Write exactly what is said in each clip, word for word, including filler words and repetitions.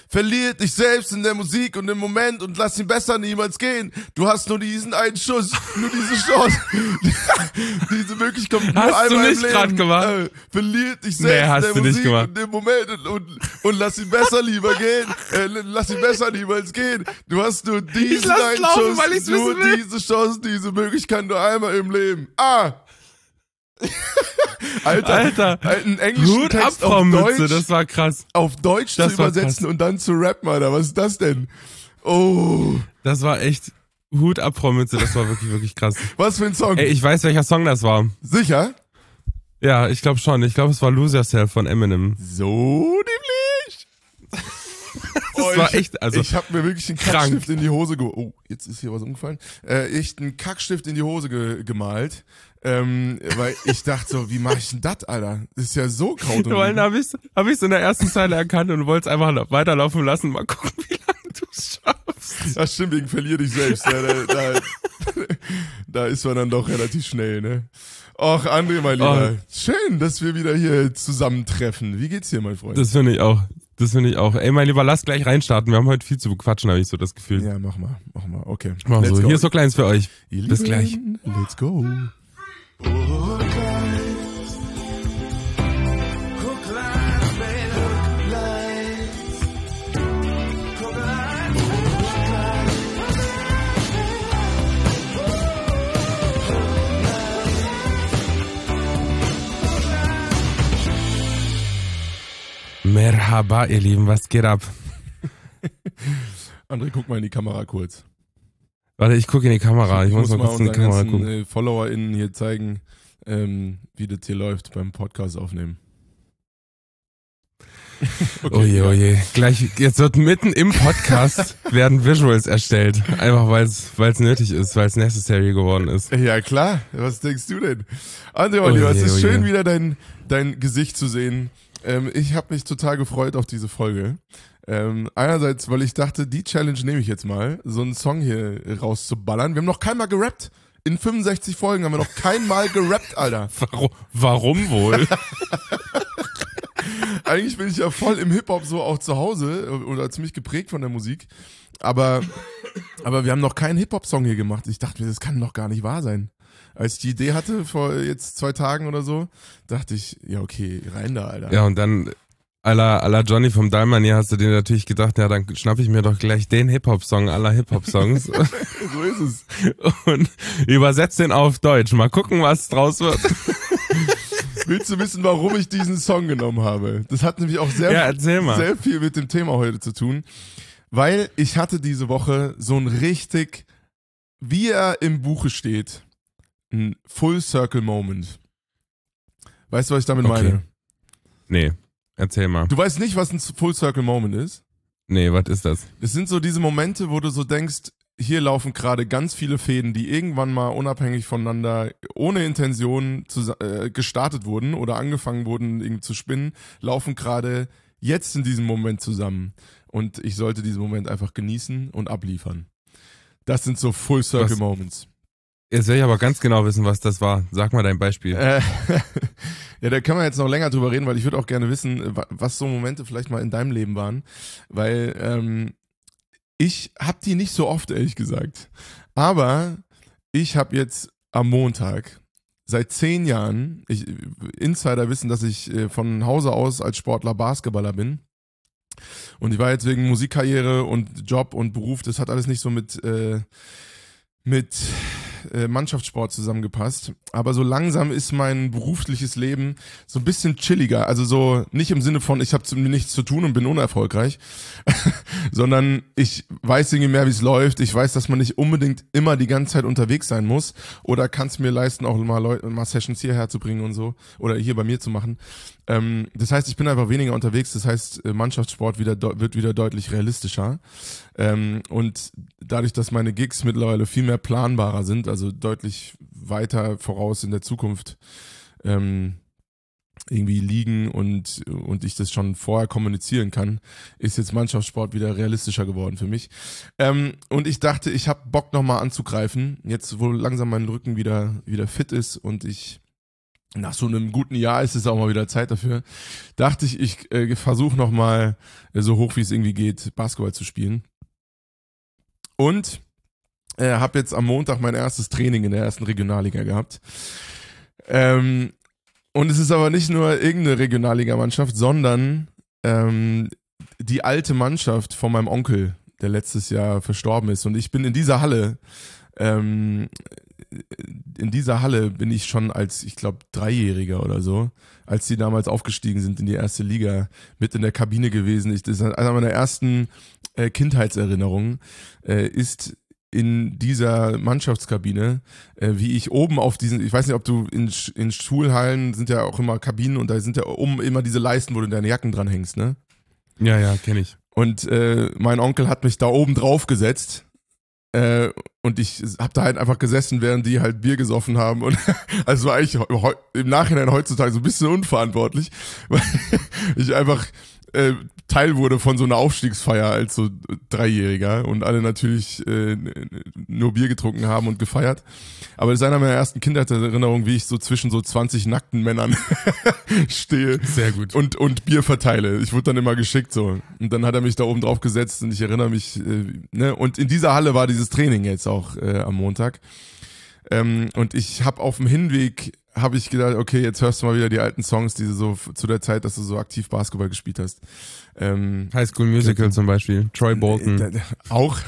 verlier dich selbst in der Musik und im Moment und lass ihn besser niemals gehen. Du hast nur diesen einen Schuss, nur diese Chance. Diese Möglichkeit kommt nur Hast du einmal nicht im grad Leben. gemacht? Äh, verlier dich Nee, selbst hast in du der nicht Musik gemacht. und im Moment und, und, und lass ihn besser lieber gehen. Äh, lass ihn besser niemals gehen. Du hast nur diesen lass einen laufen, Schuss, weil ich's nur wissen will. diese Chance, diese Möglichkeit nur einmal im Leben. Ah! Alter, Alter, einen englischen Hut ab, Text Frau auf Mütze, Deutsch, das war krass. auf Deutsch Das zu war übersetzen krass. und dann zu rappen, Alter. Was ist das denn? Oh, Das war echt Hut ab, Frau Mütze, das war wirklich, wirklich krass. was für ein Song. Ey, ich weiß, welcher Song das war. Sicher? Ja, ich glaube schon. Ich glaube, es war Lose Yourself von Eminem. So nämlich. Das war echt, also ich habe mir wirklich einen krank. Kackstift in die Hose ge Oh, jetzt ist hier was umgefallen. Äh, ich einen Kackstift in die Hose ge gemalt, ähm, weil ich dachte so, wie mache ich denn das, Alter? Das ist ja so Kraut und Weil Rüben. da habe ich hab ich's in der ersten Zeile erkannt und wollte es einfach noch weiterlaufen lassen. Mal gucken, wie lange du es schaffst. Das stimmt, wegen verlier dich selbst. Ja, da, da, da ist man dann doch relativ schnell, ne? Och, André, mein Lieber. Oh. Schön, dass wir wieder hier zusammentreffen. Wie geht's dir, mein Freund? Das finde ich auch. Das finde ich auch. Ey, mein Lieber, lass gleich reinstarten. Wir haben heute viel zu bequatschen, habe ich so das Gefühl. Ja, mach mal, mach mal. Okay. Mach Let's so. go. Hier ist so kleins für euch. Ihr Bis Lieben, gleich. Let's go. Merhaba, ihr Lieben, was geht ab? André, guck mal in die Kamera kurz. Warte, ich gucke in die Kamera. Ich, muss mal kurz in die unseren Kamera ganzen gucken. äh, FollowerInnen hier zeigen, ähm, wie das hier läuft beim Podcast aufnehmen. Oh je, oh je. Gleich, jetzt wird mitten im Podcast werden Visuals erstellt. Einfach weil es nötig ist, weil es necessary geworden ist. Ja, klar. Was denkst du denn? André, mein Oh Lieber, je, es ist oh schön, je. wieder dein, dein Gesicht zu sehen. Ähm, ich habe mich total gefreut auf diese Folge. Ähm, einerseits, weil ich dachte, die Challenge nehme ich jetzt mal, so einen Song hier rauszuballern. Wir haben noch kein Mal gerappt. In fünfundsechzig Folgen haben wir noch kein Mal gerappt, Alter. Warum, warum wohl? Eigentlich bin ich ja voll im Hip-Hop so auch zu Hause oder ziemlich geprägt von der Musik. Aber, aber wir haben noch keinen Hip-Hop-Song hier gemacht. Ich dachte mir, das kann doch gar nicht wahr sein. Als ich die Idee hatte, vor jetzt zwei Tagen oder so, dachte ich, ja okay, rein da, Alter. Ja, und dann aller aller Johnny vom Dalman, hier hast du dir natürlich gedacht, ja, dann schnapp ich mir doch gleich den Hip-Hop-Song aller Hip-Hop-Songs So ist es. und übersetz den auf Deutsch. Mal gucken, was draus wird. Willst du wissen, warum ich diesen Song genommen habe? Das hat nämlich auch sehr, Ja, erzähl mal. sehr viel mit dem Thema heute zu tun. Weil ich hatte diese Woche so ein richtig, wie er im Buche steht, ein Full Circle Moment. Weißt du, was ich damit Okay. meine? Nee, erzähl mal. Du weißt nicht, was ein Full Circle Moment ist? Nee, was ist das? Es sind so diese Momente, wo du so denkst, hier laufen gerade ganz viele Fäden, die irgendwann mal unabhängig voneinander, ohne Intention zu, äh, gestartet wurden oder angefangen wurden, irgendwie zu spinnen, laufen gerade jetzt in diesem Moment zusammen. Und ich sollte diesen Moment einfach genießen und abliefern. Das sind so Full Circle Was? Moments. Jetzt will ich aber ganz genau wissen, was das war. Sag mal dein Beispiel. Äh, ja, da können wir jetzt noch länger drüber reden, weil ich würde auch gerne wissen, wa- was so Momente vielleicht mal in deinem Leben waren. Weil ähm, ich habe die nicht so oft, ehrlich gesagt. Aber ich habe jetzt am Montag seit zehn Jahren, ich, Insider wissen, dass ich äh, von Hause aus als Sportler Basketballer bin. Und ich war jetzt wegen Musikkarriere und Job und Beruf, das hat alles nicht so mit, äh, mit äh, Mannschaftssport zusammengepasst. Aber so langsam ist mein berufliches Leben so ein bisschen chilliger. Also so nicht im Sinne von, ich habe nichts zu tun und bin unerfolgreich, sondern ich weiß irgendwie mehr, wie es läuft. Ich weiß, dass man nicht unbedingt immer die ganze Zeit unterwegs sein muss oder kann es mir leisten, auch mal, Leu mal Sessions hierher zu bringen und so oder hier bei mir zu machen. Ähm, das heißt, ich bin einfach weniger unterwegs. Das heißt, äh, Mannschaftssport wieder wird wieder deutlich realistischer. Ähm, und dadurch, dass meine Gigs mittlerweile viel mehr planbarer sind, also deutlich weiter voraus in der Zukunft ähm, irgendwie liegen und, und ich das schon vorher kommunizieren kann, ist jetzt Mannschaftssport wieder realistischer geworden für mich. Ähm, und ich dachte, ich habe Bock nochmal anzugreifen, jetzt wo langsam mein Rücken wieder, wieder fit ist und ich nach so einem guten Jahr ist es auch mal wieder Zeit dafür, dachte ich, ich äh, versuche nochmal äh, so hoch wie es irgendwie geht, Basketball zu spielen. Und äh, habe jetzt am Montag mein erstes Training in der ersten Regionalliga gehabt. Ähm, und es ist aber nicht nur irgendeine Regionalligamannschaft, sondern ähm, die alte Mannschaft von meinem Onkel, der letztes Jahr verstorben ist. Und ich bin in dieser Halle, ähm, in dieser Halle bin ich schon als, ich glaube, Dreijähriger oder so, als die damals aufgestiegen sind in die erste Liga, mit in der Kabine gewesen. Ich, das ist einer meiner ersten äh, Kindheitserinnerungen, äh, ist in dieser Mannschaftskabine, äh, wie ich oben auf diesen, ich weiß nicht, ob du in, in Schulhallen sind ja auch immer Kabinen und da sind ja oben immer diese Leisten, wo du deine Jacken dran hängst, ne? Ja, ja, kenne ich. Und äh, mein Onkel hat mich da oben drauf gesetzt äh, und ich habe da halt einfach gesessen, während die halt Bier gesoffen haben und also war eigentlich im Nachhinein heutzutage so ein bisschen unverantwortlich, weil ich einfach äh, Teil wurde von so einer Aufstiegsfeier als so Dreijähriger und alle natürlich äh, nur Bier getrunken haben und gefeiert. Aber das ist einer meiner ersten Kindheitserinnerungen, wie ich so zwischen so zwanzig nackten Männern stehe. Sehr gut. Und, und Bier verteile. Ich wurde dann immer geschickt so. Und dann hat er mich da oben drauf gesetzt und ich erinnere mich, äh, ne, und in dieser Halle war dieses Training jetzt auch äh, am Montag. Ähm, und ich habe auf dem Hinweg habe ich gedacht, okay, jetzt hörst du mal wieder die alten Songs, die du so zu der Zeit, dass du so aktiv Basketball gespielt hast. Ähm, High School Musical zum Beispiel, Troy Bolton. Äh, auch.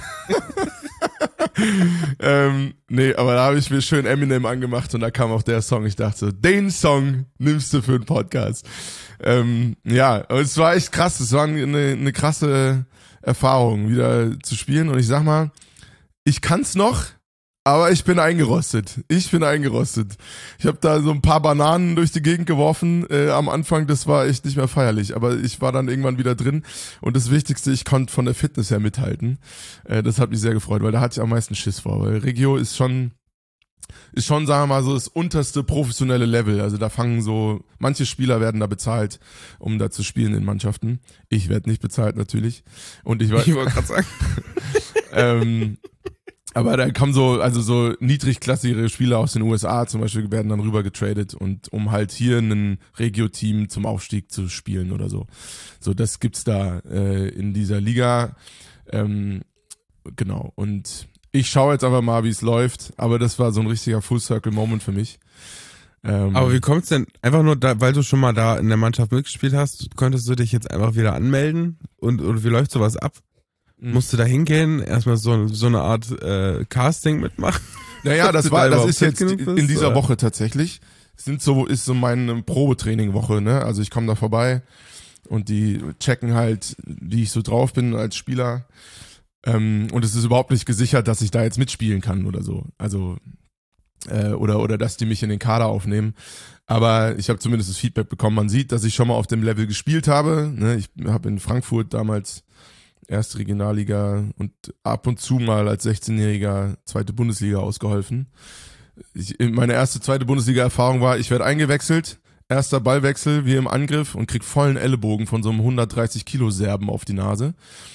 ähm, nee, aber da habe ich mir schön Eminem angemacht und da kam auch der Song. Ich dachte so, den Song nimmst du für einen Podcast. Ähm, ja, aber es war echt krass. Es war eine, eine krasse Erfahrung, wieder zu spielen. Und ich sag mal, ich kann's noch, aber ich bin eingerostet. Ich bin eingerostet. Ich habe da so ein paar Bananen durch die Gegend geworfen äh, am Anfang. Das war echt nicht mehr feierlich. Aber ich war dann irgendwann wieder drin. Und das Wichtigste, ich konnte von der Fitness her mithalten. Äh, das hat mich sehr gefreut, weil da hatte ich am meisten Schiss vor. Weil Regio ist schon, ist schon, sagen wir mal, so das unterste professionelle Level. Also da fangen so, manche Spieler werden da bezahlt, um da zu spielen in Mannschaften. Ich werde nicht bezahlt natürlich. Und ich, Ich wollte gerade sagen. ähm, aber da kommen so, also so niedrigklassige Spieler aus den U S A zum Beispiel werden dann rüber getradet und um halt hier ein Regio-Team zum Aufstieg zu spielen oder so. So, das gibt's da äh, in dieser Liga. Ähm, genau. Und ich schaue jetzt einfach mal, wie es läuft. Aber das war so ein richtiger Full-Circle-Moment für mich. Ähm, Aber wie kommt's denn? Einfach nur, da, weil du schon mal da in der Mannschaft mitgespielt hast, konntest du dich jetzt einfach wieder anmelden? Und oder wie läuft sowas ab? Mhm. Musst du da hingehen, erstmal so, so eine Art äh, Casting mitmachen? Naja, das war, da das ist jetzt bist, in dieser oder? Woche tatsächlich. Sind so, ist so meine Probetraining-Woche, ne? Also ich komme da vorbei und die checken halt, wie ich so drauf bin als Spieler. Ähm, und es ist überhaupt nicht gesichert, dass ich da jetzt mitspielen kann oder so. Also äh, oder oder dass die mich in den Kader aufnehmen. Aber ich habe zumindest das Feedback bekommen. Man sieht, dass ich schon mal auf dem Level gespielt habe. Ne? Ich habe in Frankfurt damals erste Regionalliga und ab und zu mal als sechzehnjähriger zweite Bundesliga ausgeholfen. Ich, meine erste zweite Bundesliga-Erfahrung war, ich werde eingewechselt, erster Ballwechsel wie im Angriff und krieg vollen Ellenbogen von so einem hundertdreißig Kilo Serben auf die Nase.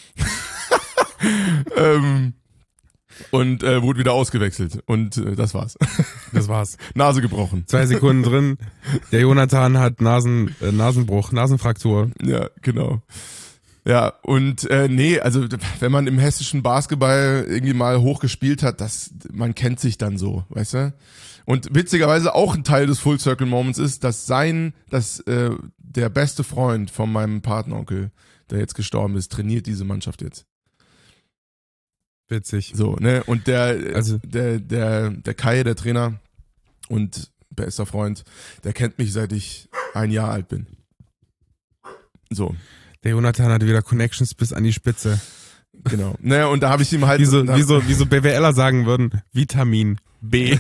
ähm, und äh, wurde wieder ausgewechselt und äh, das war's. Das war's. Nase gebrochen. Zwei Sekunden drin. Der Jonathan hat Nasen, äh, Nasenbruch, Nasenfraktur. Ja, genau. Ja, und äh, nee, also wenn man im hessischen Basketball irgendwie mal hoch gespielt hat, das, man kennt sich dann so, weißt du? Und witzigerweise auch ein Teil des Full Circle Moments ist, dass sein, dass äh, der beste Freund von meinem Patenonkel, der jetzt gestorben ist, trainiert diese Mannschaft jetzt. Witzig. So, ne? Und der, Also der, der, der Kai, der Trainer und bester Freund, der kennt mich, seit ich ein Jahr alt bin. So. Der Jonathan hatte wieder Connections bis an die Spitze. Genau. Naja, und da habe ich ihm halt... Wie so, wie so, wie so BWLer sagen würden, Vitamin B.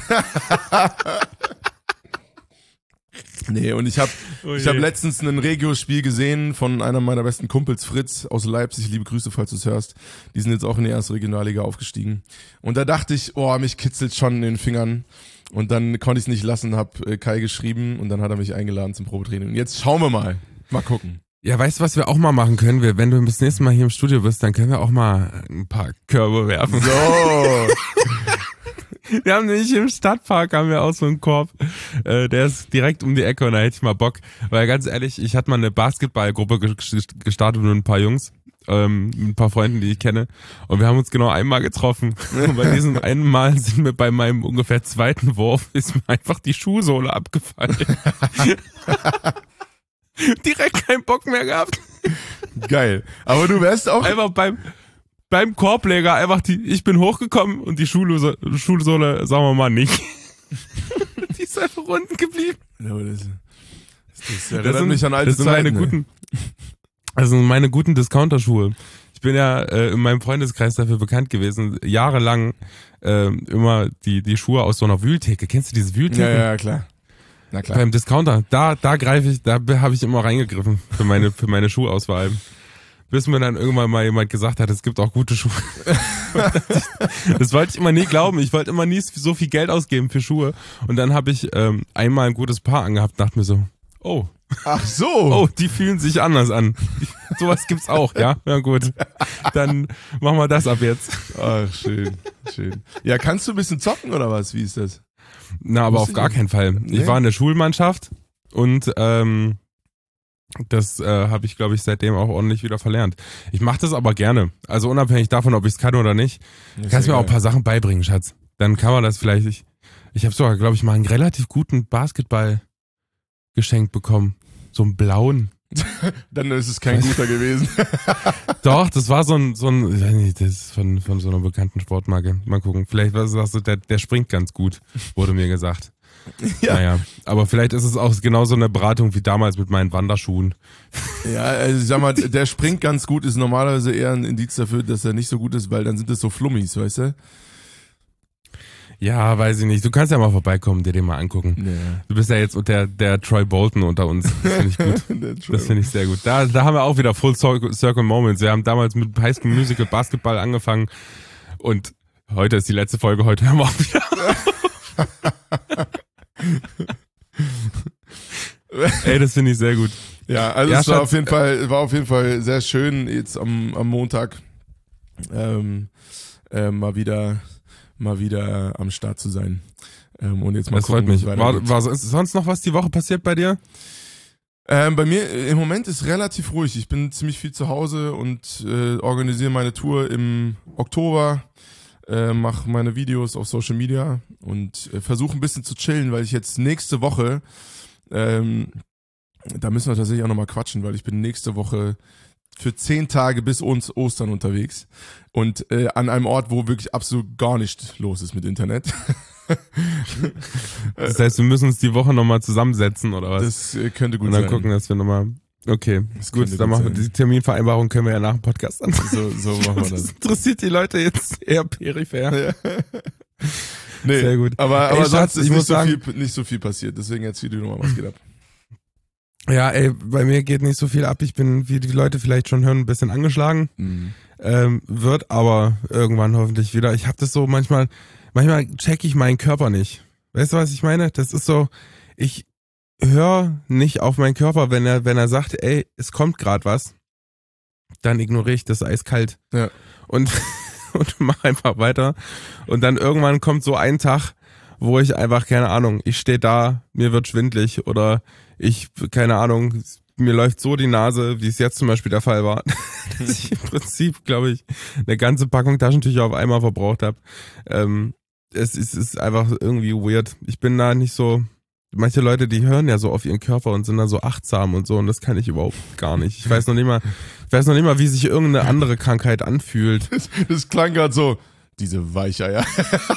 Nee, und ich habe Oh ich hab je. letztens ein Regio-Spiel gesehen von einem meiner besten Kumpels, Fritz, aus Leipzig. Liebe Grüße, falls du es hörst. Die sind jetzt auch in die erste Regionalliga aufgestiegen. Und da dachte ich, oh, mich kitzelt schon in den Fingern. Und dann konnte ich es nicht lassen, hab äh, Kai geschrieben und dann hat er mich eingeladen zum Probetraining. Und jetzt schauen wir mal. Mal gucken. Ja, weißt du, was wir auch mal machen können? Wir, wenn du das nächste Mal hier im Studio bist, dann können wir auch mal ein paar Körbe werfen. So. Wir haben nämlich im Stadtpark haben wir auch so einen Korb, äh, der ist direkt um die Ecke und da hätte ich mal Bock. Weil ganz ehrlich, ich hatte mal eine Basketballgruppe gestartet mit ein paar Jungs, ähm, mit ein paar Freunden, die ich kenne. Und wir haben uns genau einmal getroffen. Und bei diesem einen Mal sind mir bei meinem ungefähr zweiten Wurf ist mir einfach die Schuhsohle abgefallen. Direkt keinen Bock mehr gehabt. Geil. Aber du wärst auch... Einfach beim... Beim Korbleger einfach die, ich bin hochgekommen und die Schuhsohle, Schuhsohle sagen wir mal nicht. Die ist einfach unten geblieben. Ja, aber das, das, das erinnert Das sind, mich an alte das sind Zeiten. meine ne? guten, das sind meine guten Discounter-Schuhe. Ich bin ja äh, in meinem Freundeskreis dafür bekannt gewesen, jahrelang äh, immer die, die Schuhe aus so einer Wühltheke. Kennst du diese Wühltheke? Ja, ja, klar. Na klar. Beim Discounter, da, da greife ich, da habe ich immer reingegriffen für meine, für meine Schuhauswahl. Bis mir dann irgendwann mal jemand gesagt hat, es gibt auch gute Schuhe. Das wollte ich immer nie glauben. Ich wollte immer nie so viel Geld ausgeben für Schuhe. Und dann habe ich ähm, einmal ein gutes Paar angehabt, dachte mir so, oh. Ach so. Oh, die fühlen sich anders an. Sowas gibt's auch, ja? Ja gut. Dann machen wir das ab jetzt. Ach, schön, schön. Ja, kannst du ein bisschen zocken oder was? Wie ist das? Na, aber Muss auf ich gar nicht. keinen Fall. Ich Nee? war in der Schulmannschaft und ähm, das äh, habe ich, glaube ich, seitdem auch ordentlich wieder verlernt. Ich mache das aber gerne. Also unabhängig davon, ob ich es kann oder nicht. Ist Kannst ja mir auch ein geil. paar Sachen beibringen, Schatz. Dann kann man das vielleicht. Ich, ich habe sogar, glaube ich, mal einen relativ guten Basketball geschenkt bekommen. So einen blauen. Dann ist es kein guter gewesen. Doch, das war so ein, so ein, ich weiß nicht, das ist von, von so einer bekannten Sportmarke. Mal gucken. Vielleicht was sagst du, der, der springt ganz gut, wurde mir gesagt. Ja. Naja, aber vielleicht ist es auch genauso eine Beratung wie damals mit meinen Wanderschuhen. Ja, also ich sag mal, der springt ganz gut, ist normalerweise eher ein Indiz dafür, dass er nicht so gut ist, weil dann sind es so Flummis, weißt du? Ja, weiß ich nicht. Du kannst ja mal vorbeikommen, dir den mal angucken. Ja. Du bist ja jetzt der, der Troy Bolton unter uns. Das finde ich gut. Das finde ich sehr gut. Da, da haben wir auch wieder Full Circle Moments. Wir haben damals mit High School Musical Basketball angefangen und heute ist die letzte Folge, heute hören wir auch wieder auf. Ey, das finde ich sehr gut. Ja, also Ja, es war Schatz, auf jeden Fall, war auf jeden Fall sehr schön jetzt am, am Montag ähm, äh, mal wieder, mal wieder am Start zu sein. Ähm, und jetzt mal Das gucken, freut mich. wie es War, weitergeht. war ist sonst noch was die Woche passiert bei dir? Ähm, bei mir äh, im Moment ist relativ ruhig. Ich bin ziemlich viel zu Hause und äh, organisiere meine Tour im Oktober, äh, mache meine Videos auf Social Media und äh, versuche ein bisschen zu chillen, weil ich jetzt nächste Woche, ähm, da müssen wir tatsächlich auch nochmal quatschen, weil ich bin nächste Woche für zehn Tage bis uns Ostern unterwegs und äh, an einem Ort, wo wirklich absolut gar nichts los ist mit Internet. Das heißt, wir müssen uns die Woche nochmal zusammensetzen oder was? Das äh, könnte gut Und dann sein. gucken, dass wir nochmal. Okay, Das gut, könnte dann gut machen wir sein. die Terminvereinbarung können wir ja nach dem Podcast an. So, so machen wir Das das. interessiert die Leute jetzt eher peripher. Nee, Sehr gut. Aber, Ey, aber Schatz, sonst ist ich nicht muss so, sagen- viel, nicht so viel passiert. Deswegen erzähl du nochmal, was geht ab. Ja, ey, bei mir geht nicht so viel ab. Ich bin, wie die Leute vielleicht schon hören, ein bisschen angeschlagen. Mhm. Ähm, wird aber irgendwann hoffentlich wieder. Ich habe das so manchmal, manchmal check ich meinen Körper nicht. Weißt du, was ich meine? Das ist so, ich höre nicht auf meinen Körper, wenn er, wenn er sagt, ey, es kommt gerade was, dann ignoriere ich das eiskalt. Ja. Und, und mach einfach weiter. Und dann irgendwann kommt so ein Tag, wo ich einfach, keine Ahnung, ich stehe da, mir wird schwindlig oder ich, keine Ahnung, mir läuft so die Nase, wie es jetzt zum Beispiel der Fall war, dass ich im Prinzip, glaube ich, eine ganze Packung Taschentücher auf einmal verbraucht habe. Ähm, es, ist, es ist einfach irgendwie weird. Ich bin da nicht so, manche Leute, die hören ja so auf ihren Körper und sind da so achtsam und so und das kann ich überhaupt gar nicht. Ich weiß noch nicht mal, ich weiß noch nicht mal, wie sich irgendeine andere Krankheit anfühlt. Das, das klang gerade so, diese Weicheier.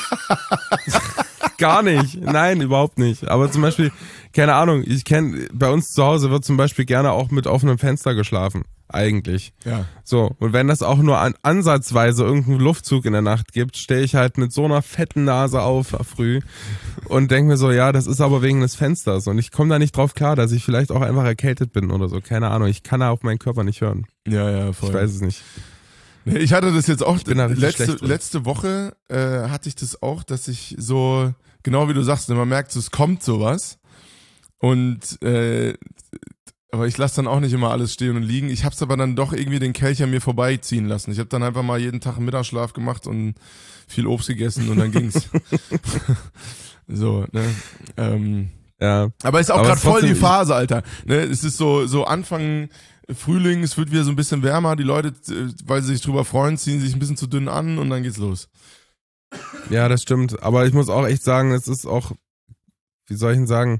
Gar nicht. Nein, überhaupt nicht. Aber zum Beispiel, keine Ahnung, ich kenne, bei uns zu Hause wird zum Beispiel gerne auch mit offenem Fenster geschlafen. Eigentlich. Ja. So, und wenn das auch nur an, ansatzweise irgendeinen Luftzug in der Nacht gibt, stehe ich halt mit so einer fetten Nase auf früh und denke mir so, ja, das ist aber wegen des Fensters. Und ich komme da nicht drauf klar, dass ich vielleicht auch einfach erkältet bin oder so. Keine Ahnung, ich kann da auf meinen Körper nicht hören. Ja, ja, voll. Ich weiß es nicht. Nee, Ich hatte das jetzt auch, bin da richtig letzte, schlecht drin. letzte Woche äh, hatte ich das auch, dass ich so, genau wie du sagst, man merkt, so, es kommt sowas und äh, Aber ich lasse dann auch nicht immer alles stehen und liegen. Ich hab's aber dann doch irgendwie den Kelch an mir vorbeiziehen lassen. Ich habe dann einfach mal jeden Tag einen Mittagsschlaf gemacht und viel Obst gegessen und dann ging's. So, ne? Ähm, ja. Aber ist auch Aber gerade es voll die trotzdem- Phase, Alter. Ne? Es ist so, so Anfang Frühling, es wird wieder so ein bisschen wärmer. Die Leute, äh, weil sie sich drüber freuen, ziehen sich ein bisschen zu dünn an und dann geht's los. Ja, das stimmt. Aber ich muss auch echt sagen, es ist auch, wie soll ich denn sagen,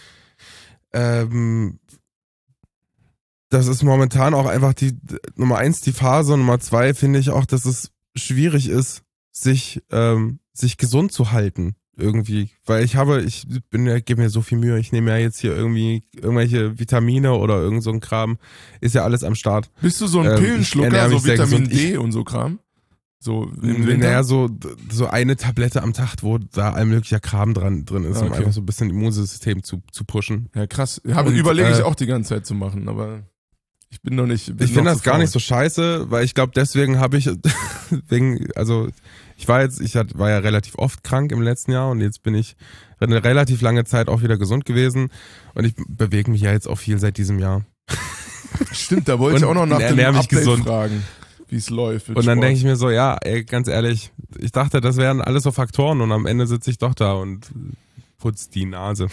ähm, das ist momentan auch einfach die Nummer eins, die Phase, und Nummer zwei finde ich auch, dass es schwierig ist, sich, ähm, sich gesund zu halten. Irgendwie. Weil ich habe, ich bin ja, gebe mir so viel Mühe, ich nehme ja jetzt hier irgendwie irgendwelche Vitamine oder irgend so ein Kram. Ist ja alles am Start. Bist du so ein Ähm, ich Pillenschlucker, ernähre mich so sehr Vitamin gesund. Ich- D und so Kram? So im Winter? Naja, so, so eine Tablette am Tag, wo da all möglicher Kram dran, drin ist, Ah, um okay. einfach so ein bisschen Immunsystem zu, zu pushen. Ja, krass. Hab, Und, überlege ich äh, auch die ganze Zeit zu machen, aber ich bin noch nicht. Bin Ich finde noch das zu gar faul. nicht so scheiße, weil ich glaube, deswegen habe ich, wegen, also ich war jetzt, ich hat- war ja relativ oft krank im letzten Jahr und jetzt bin ich eine relativ lange Zeit auch wieder gesund gewesen und ich bewege mich ja jetzt auch viel seit diesem Jahr. Stimmt, da wollte ich Und auch noch nach dem ernähr mich Update gesund. fragen, wie es läuft. mit Und dann Sport. denke ich mir so, ja, ey, ganz ehrlich, ich dachte, das wären alles so Faktoren und am Ende sitze ich doch da und putz die Nase.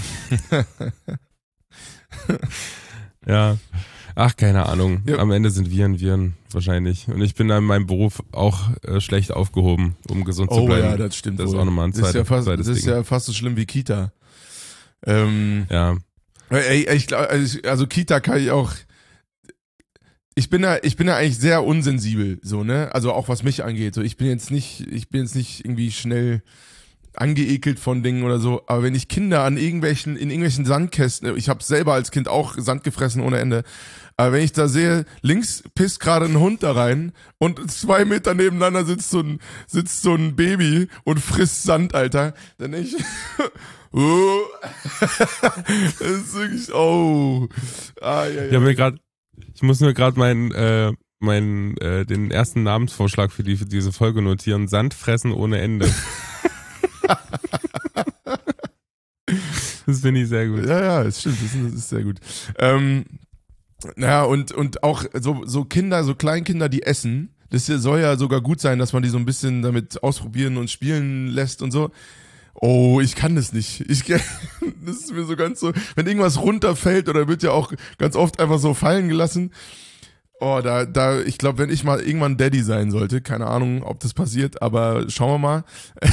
Ja. Ach, keine Ahnung. Ja. Am Ende sind Viren Viren wahrscheinlich. Und ich bin da in meinem Beruf auch äh, schlecht aufgehoben, um gesund zu Oh bleiben. ja, das stimmt. Das ist wohl. auch nochmal ein das ist ja zweites- fast, zweites Das ist Ding. ja fast so schlimm wie Kita. Ähm, Ja. ey, ey, ich glaub, also ich- also Kita kann ich auch. Ich bin ja, ich bin ja eigentlich sehr unsensibel, so, ne? Also auch was mich angeht. So, ich bin jetzt nicht, ich bin jetzt nicht irgendwie schnell angeekelt von Dingen oder so. Aber wenn ich Kinder an irgendwelchen, in irgendwelchen Sandkästen, ich habe selber als Kind auch Sand gefressen ohne Ende. Aber wenn ich da sehe, links pisst gerade ein Hund da rein und zwei Meter nebeneinander sitzt so ein, sitzt so ein Baby und frisst Sand, Alter, dann denk ich, oh, das ist wirklich, oh, ah, ja, Ich ja. habe mir gerade, ich muss mir gerade meinen, äh, meinen, äh, den ersten Namensvorschlag für, die, für diese Folge notieren. Sand fressen ohne Ende. Das finde ich sehr gut. Ja, ja, das stimmt, das ist, das ist sehr gut. Ähm, naja, und, und auch so, so Kinder, so Kleinkinder, die essen, das hier soll ja sogar gut sein, dass man die so ein bisschen damit ausprobieren und spielen lässt und so. Oh, ich kann das nicht. Ich, das ist mir so ganz so, wenn irgendwas runterfällt oder wird ja auch ganz oft einfach so fallen gelassen. Oh, da, da, ich glaube, wenn ich mal irgendwann Daddy sein sollte, keine Ahnung, ob das passiert, aber schauen wir mal.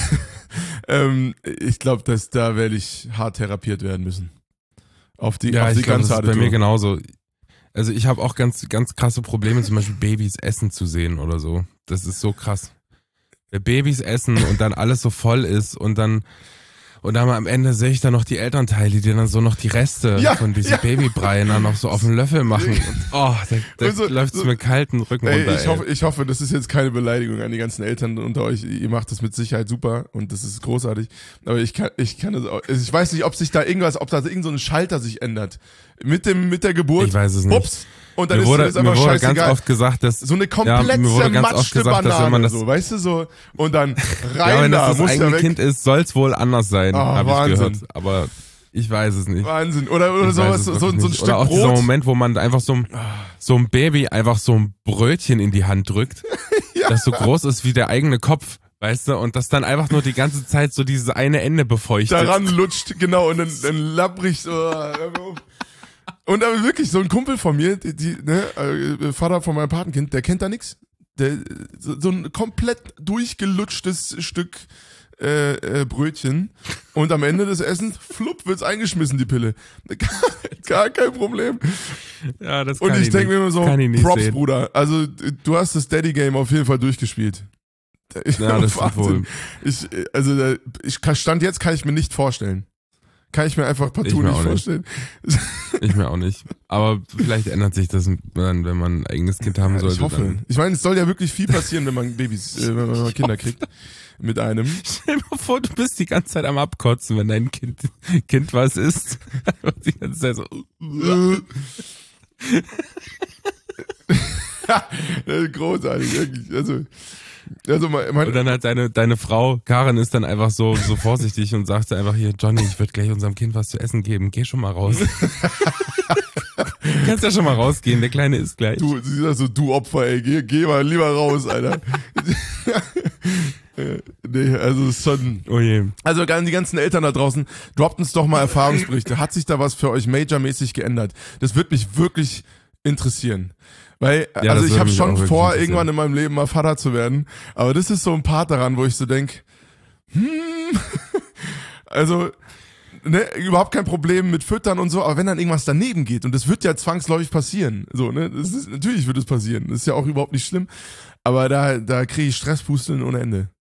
ähm, ich glaube, dass da werde ich hart therapiert werden müssen. Auf die, Ja, auf ich die glaube, ganz das ist harte bei mir Tour. genauso. Also ich habe auch ganz, ganz krasse Probleme, zum Beispiel Babys essen zu sehen oder so. Das ist so krass. Wenn Babys essen und dann alles so voll ist und dann und dann am Ende sehe ich dann noch die Elternteile, die dann so noch die Reste Ja, von diesem ja. Babybrei dann noch so auf den Löffel machen. Und, oh, da, da Und so- läuft es so- mir kalten Rücken Ey, runter. ich, ey. hoffe, ich hoffe, das ist jetzt keine Beleidigung an die ganzen Eltern unter euch. Ihr macht das mit Sicherheit super und das ist großartig. Aber ich kann, ich kann das auch, also ich weiß nicht, ob sich da irgendwas, ob da irgend so ein Schalter sich ändert. Mit dem, mit der Geburt. Ich weiß es nicht. Ups. Und dann Mir ist wurde, das mir einfach wurde ganz scheißegal. oft gesagt, dass So eine ja, komplett mir wurde ganz oft zermatschte gesagt, dass wenn Banane, man das, so, weißt du, so. Und dann rein ja, wenn da, das das muss ja eigene weg. Kind ist, soll es wohl anders sein, Ah, habe ich Wahnsinn. gehört. Aber ich weiß es nicht. Wahnsinn. Oder, oder Ich weiß sowas, es so, so, wirklich so ein nicht. Stück Oder auch dieser Brot. Moment, wo man einfach so, ein- so ein Baby einfach so ein Brötchen in die Hand drückt, Ja. das so groß ist wie der eigene Kopf, weißt du, und das dann einfach nur die ganze Zeit so dieses eine Ende befeuchtet. Daran lutscht, genau, und dann, dann labbrig so. hör mir auf. Und aber wirklich, so ein Kumpel von mir, die, die ne, äh, Vater von meinem Patenkind, der kennt da nix. Der, so, so ein komplett durchgelutschtes Stück äh, äh, Brötchen. Und am Ende des Essens, flupp, wird's eingeschmissen, die Pille. Gar, gar kein Problem. Ja, das Und kann ich denke mir immer so, kann ich nicht Props, sehen. Bruder. Also, du hast das Daddy-Game auf jeden Fall durchgespielt. Ja, das stimmt wohl. Ich, also, da- ich kann, Stand jetzt kann ich mir nicht vorstellen. Kann ich mir einfach Ich partout mir nicht auch nicht. vorstellen. Ich mir auch nicht. Aber vielleicht ändert sich das, dann, wenn man ein eigenes Kind haben Ja, sollte. ich hoffe. Dann. Ich meine, es soll ja wirklich viel passieren, wenn man Babys, äh, wenn man Kinder kriegt. Mit einem. Stell dir mal vor, du bist die ganze Zeit am Abkotzen, wenn dein Kind, kind was isst. Die ganze Zeit so. Äh, Großartig, wirklich. Also, also mein, Und mein, dann hat deine, deine Frau, Karen, ist dann einfach so, so vorsichtig und sagt einfach hier, Johnny, ich würde gleich unserem Kind was zu essen geben. Geh schon mal raus. kannst ja schon mal rausgehen, der Kleine ist gleich. Du, sie sagt so, du Opfer, ey, geh, geh mal lieber raus, Alter. Nee, also ist schon. Oh je. Also die ganzen Eltern da draußen, droppt uns doch mal Erfahrungsberichte. Hat sich da was für euch majormäßig geändert? Das würde mich wirklich interessieren. Weil, ja, also ich habe schon vor, irgendwann in meinem Leben mal Vater zu werden. Aber das ist so ein Part daran, wo ich so denk, hm, also, ne, überhaupt kein Problem mit Füttern und so, aber wenn dann irgendwas daneben geht, und das wird ja zwangsläufig passieren, so, ne, das ist, natürlich wird es passieren, das ist ja auch überhaupt nicht schlimm, aber da, da kriege ich Stresspusteln ohne Ende.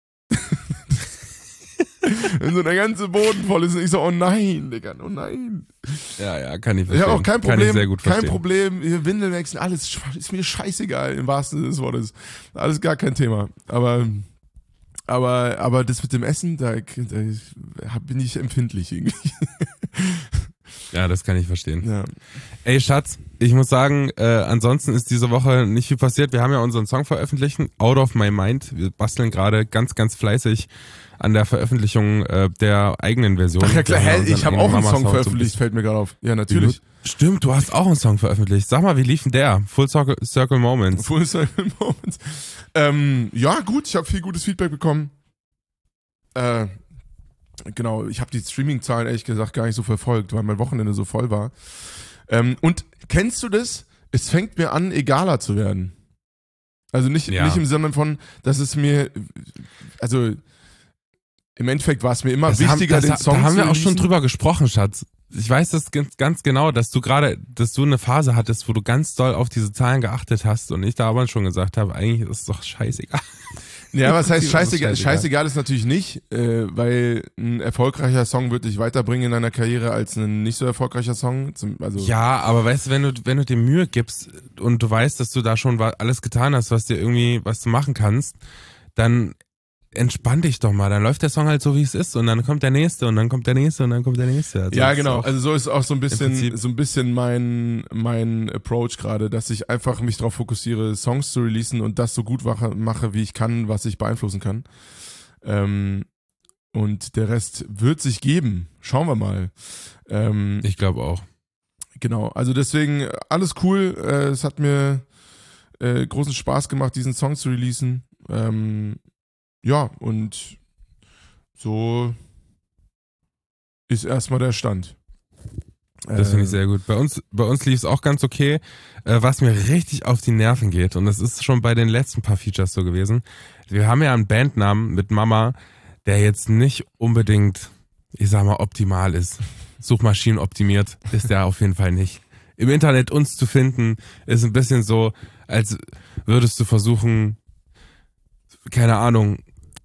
Wenn so der ganze Boden voll ist und ich so, oh nein, Digga, oh nein. Ja, ja, kann ich verstehen. Ja, auch kein Problem, kann ich sehr gut kein verstehen. Problem, hier Windeln wechseln, alles ist mir scheißegal, im wahrsten Sinne des Wortes. Alles gar kein Thema, aber... Aber, aber das mit dem Essen, da, da bin ich empfindlich irgendwie. Ja, das kann ich verstehen. Ja. Ey, Schatz, ich muss sagen, äh, ansonsten ist diese Woche nicht viel passiert. Wir haben ja unseren Song veröffentlicht, Out of My Mind. Wir basteln gerade ganz, ganz fleißig an der Veröffentlichung äh, der eigenen Version. Ach ja klar, hä, ich habe auch einen Song Mama-Sound veröffentlicht, so fällt mir gerade auf. Ja, natürlich. Stimmt, du hast auch einen Song veröffentlicht. Sag mal, wie lief denn der? Full Circle, Circle Moments. Full Circle Moments. Ähm, ja, gut, ich habe viel gutes Feedback bekommen. Äh, genau, ich habe die Streaming-Zahlen ehrlich gesagt gar nicht so verfolgt, weil mein Wochenende so voll war. Ähm, und kennst du das? Es fängt mir an, egaler zu werden. Also nicht, Ja. nicht im Sinne von, dass es mir, also im Endeffekt war es mir immer Das wichtiger, haben, das, den Song Da haben zu wir auch releasen. schon drüber gesprochen, Schatz. Ich weiß das ganz, ganz genau, dass du gerade, dass du eine Phase hattest, wo du ganz doll auf diese Zahlen geachtet hast und ich da aber schon gesagt habe, eigentlich ist es doch scheißegal. Ja, was heißt Das ist scheißegal? scheißegal. Scheißegal ist natürlich nicht, äh, weil ein erfolgreicher Song wird dich weiterbringen in deiner Karriere als ein nicht so erfolgreicher Song. Zum, also Ja, aber weißt du, wenn du, wenn du dir Mühe gibst und du weißt, dass du da schon wa- alles getan hast, was dir irgendwie, was du machen kannst, dann entspann dich doch mal. Dann läuft der Song halt so, wie es ist und dann kommt der nächste und dann kommt der nächste und dann kommt der nächste. Also ja, das ist genau. auch- Also so ist auch so ein bisschen, Prinzip- so ein bisschen mein, mein Approach gerade, dass ich einfach mich darauf fokussiere, Songs zu releasen und das so gut mache, mache, wie ich kann, was ich beeinflussen kann. Ähm, und der Rest wird sich geben. Schauen wir mal. Ähm, Ich glaube auch. Genau, also deswegen äh, alles cool. Äh, es hat mir äh, großen Spaß gemacht, diesen Song zu releasen. Ähm, ja, und so ist erstmal der Stand. Das finde ich Äh, sehr gut. Bei uns, bei uns lief es auch ganz okay. Äh, was mir richtig auf die Nerven geht, und das ist schon bei den letzten paar Features so gewesen. Wir haben ja einen Bandnamen mit Mama, der jetzt nicht unbedingt, ich sag mal, optimal ist. Suchmaschinen optimiert ist der auf jeden Fall nicht. Im Internet uns zu finden, ist ein bisschen so, als würdest du versuchen, keine Ahnung,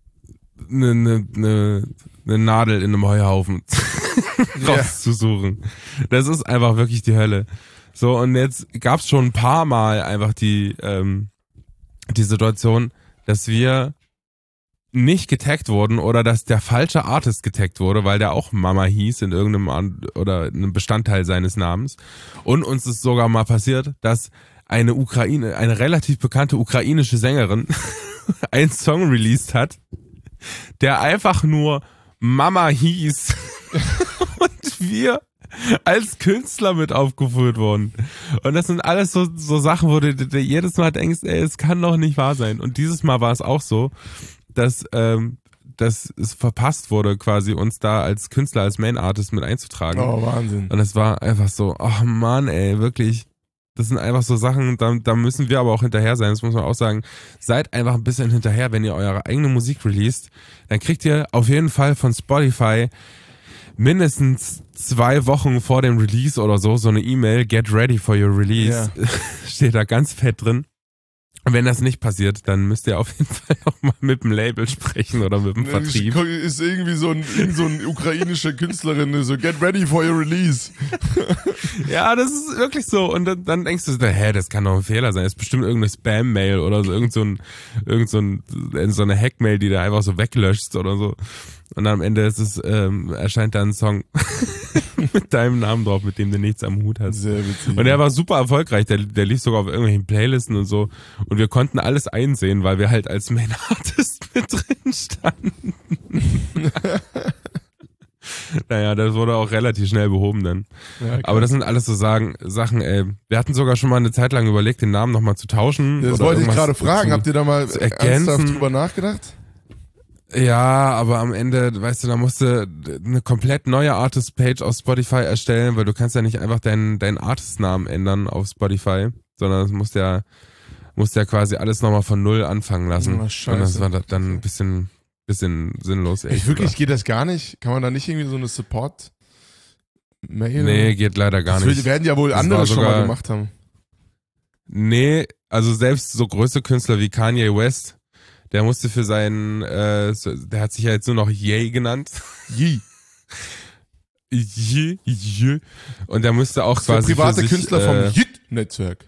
eine ne, ne, ne Nadel in einem Heuhaufen rauszusuchen. Das ist einfach wirklich die Hölle. So, und jetzt gab's schon ein paar Mal einfach die, ähm, die Situation, dass wir nicht getaggt wurden oder dass der falsche Artist getaggt wurde, weil der auch Mama hieß in irgendeinem An- oder in einem Bestandteil seines Namens. Und uns ist sogar mal passiert, dass eine Ukraine, eine relativ bekannte ukrainische Sängerin einen Song released hat, der einfach nur Mama hieß und wir als Künstler mit aufgeführt wurden. Und das sind alles so, so Sachen, wo du dir jedes Mal denkst, ey, es kann doch nicht wahr sein. Und dieses Mal war es auch so, dass, ähm, dass es verpasst wurde, quasi uns da als Künstler, als Main Artist mit einzutragen. Oh, Wahnsinn. Und es war einfach so, ach Mann, ey, wirklich. Das sind einfach so Sachen, da, da müssen wir aber auch hinterher sein, das muss man auch sagen. Seid einfach ein bisschen hinterher, wenn ihr eure eigene Musik releast. Dann kriegt ihr auf jeden Fall von Spotify mindestens zwei Wochen vor dem Release oder so, so eine E-Mail, get ready for your release. Ja. Steht da ganz fett drin. Und wenn das nicht passiert, dann müsst ihr auf jeden Fall auch mal mit dem Label sprechen oder mit dem Vertrieb. Ist irgendwie so ein, irgend so ein ukrainische Künstlerin, so get ready for your release. Ja, das ist wirklich so. Und dann, dann denkst du, hä, das kann doch ein Fehler sein. Das ist bestimmt irgendeine Spam-Mail oder so, irgend so, ein, irgend so, ein, so eine Hack-Mail, die du einfach so weglöscht oder so. Und am Ende ist es, ähm, erscheint da ein Song mit deinem Namen drauf, mit dem du nichts am Hut hast. Sehr witzig. Und der war super erfolgreich, der, der lief sogar auf irgendwelchen Playlisten und so. Und wir konnten alles einsehen, weil wir halt als Main Artist mit drin standen. Naja, das wurde auch relativ schnell behoben dann. Ja, Aber das sind alles so sagen, Sachen, ey. Wir hatten sogar schon mal eine Zeit lang überlegt, den Namen nochmal zu tauschen. Das oder wollte ich irgendwas gerade fragen. zu, Habt ihr da mal zu ergänzen. ernsthaft drüber nachgedacht? Ja, aber am Ende, weißt du, da musst du eine komplett neue Artist-Page auf Spotify erstellen, weil du kannst ja nicht einfach deinen, deinen Artist-Namen ändern auf Spotify, sondern das musst ja, musst ja quasi alles nochmal von Null anfangen lassen. Oh, scheiße. Und das war dann ein bisschen, bisschen sinnlos. Echt, wirklich, geht das gar nicht? Kann man da nicht irgendwie so eine Support-Mail? Nee, geht leider gar das nicht. werden ja wohl Das andere war schon sogar- mal gemacht haben. Nee, also selbst so größte Künstler wie Kanye West, der musste für seinen, äh, so- der hat sich ja jetzt nur noch Ye genannt. Yee. Ye, Ye. Und der müsste auch Das ist der quasi private für sich, Künstler äh, vom Yit-Netzwerk.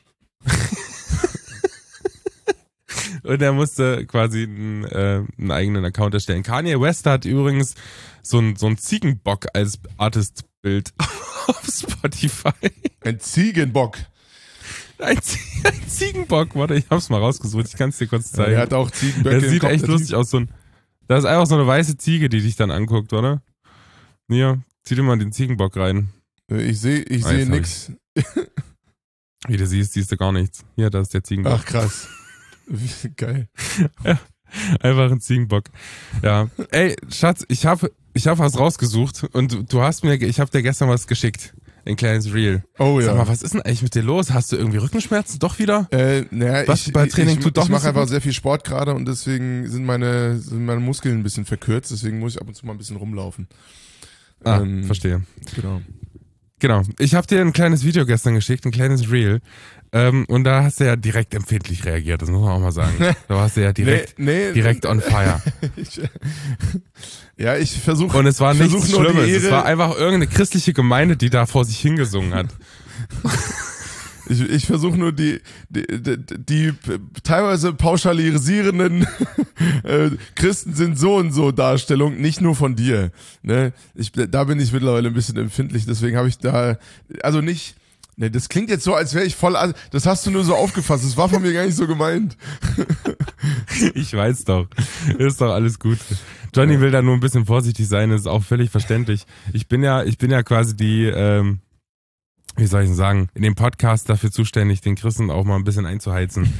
Und er musste quasi einen, äh, einen eigenen Account erstellen. Kanye West hat übrigens so ein, so ein Ziegenbock als Artist-Bild auf Spotify. Ein Ziegenbock. Ein, Zie ein Ziegenbock, warte, ich hab's mal rausgesucht, ich kann's dir kurz Ja, zeigen. er hat auch Ziegenböcke. Das im sieht Kopf, echt der lustig Typ. aus. So ein, da ist einfach so eine weiße Ziege, die dich dann anguckt, oder? Hier, zieh dir mal den Ziegenbock rein. Ich sehe ich Ah, sehe jetzt hab nix. Wie du siehst, siehst du gar nichts. Hier, da ist der Ziegenbock. Ach krass. Wie- Geil. Einfach ein Ziegenbock. Ja. Ey, Schatz, ich habe ich hab was rausgesucht und du, du hast mir, ich habe dir gestern was geschickt. Ein kleines Reel. Oh ja. Sag mal, was ist denn eigentlich mit dir los? Hast du irgendwie Rückenschmerzen? Doch wieder? Äh, naja, Was ich, bei Training ich, tut doch ich nicht mache so einfach gut? sehr viel Sport gerade und deswegen sind meine, sind meine Muskeln ein bisschen verkürzt, deswegen muss ich ab und zu mal ein bisschen rumlaufen. Ah, Ähm, verstehe. Genau. Genau. Ich habe dir ein kleines Video gestern geschickt, ein kleines Reel. Ähm, und da hast du ja direkt empfindlich reagiert, das muss man auch mal sagen. Da warst du ja direkt, nee, nee, direkt on fire. ich, ja, ich versuche. Und es war nichts versuch nur die Schlimmes. Es Ehre- war einfach irgendeine christliche Gemeinde, die da vor sich hingesungen hat. Ich, ich versuche nur die, die, die, die teilweise pauschalisierenden äh, Christen sind so und so Darstellung, nicht nur von dir. Ne? Ich, da bin ich mittlerweile ein bisschen empfindlich, deswegen habe ich da, also nicht, ne, das klingt jetzt so, als wäre ich voll, an- das hast du nur so aufgefasst, das war von mir gar nicht so gemeint. Ich weiß doch. Ist doch alles gut. Johnny will da nur ein bisschen vorsichtig sein, das ist auch völlig verständlich. Ich bin ja, ich bin ja quasi die, ähm, wie soll ich denn sagen, in dem Podcast dafür zuständig, den Christen auch mal ein bisschen einzuheizen.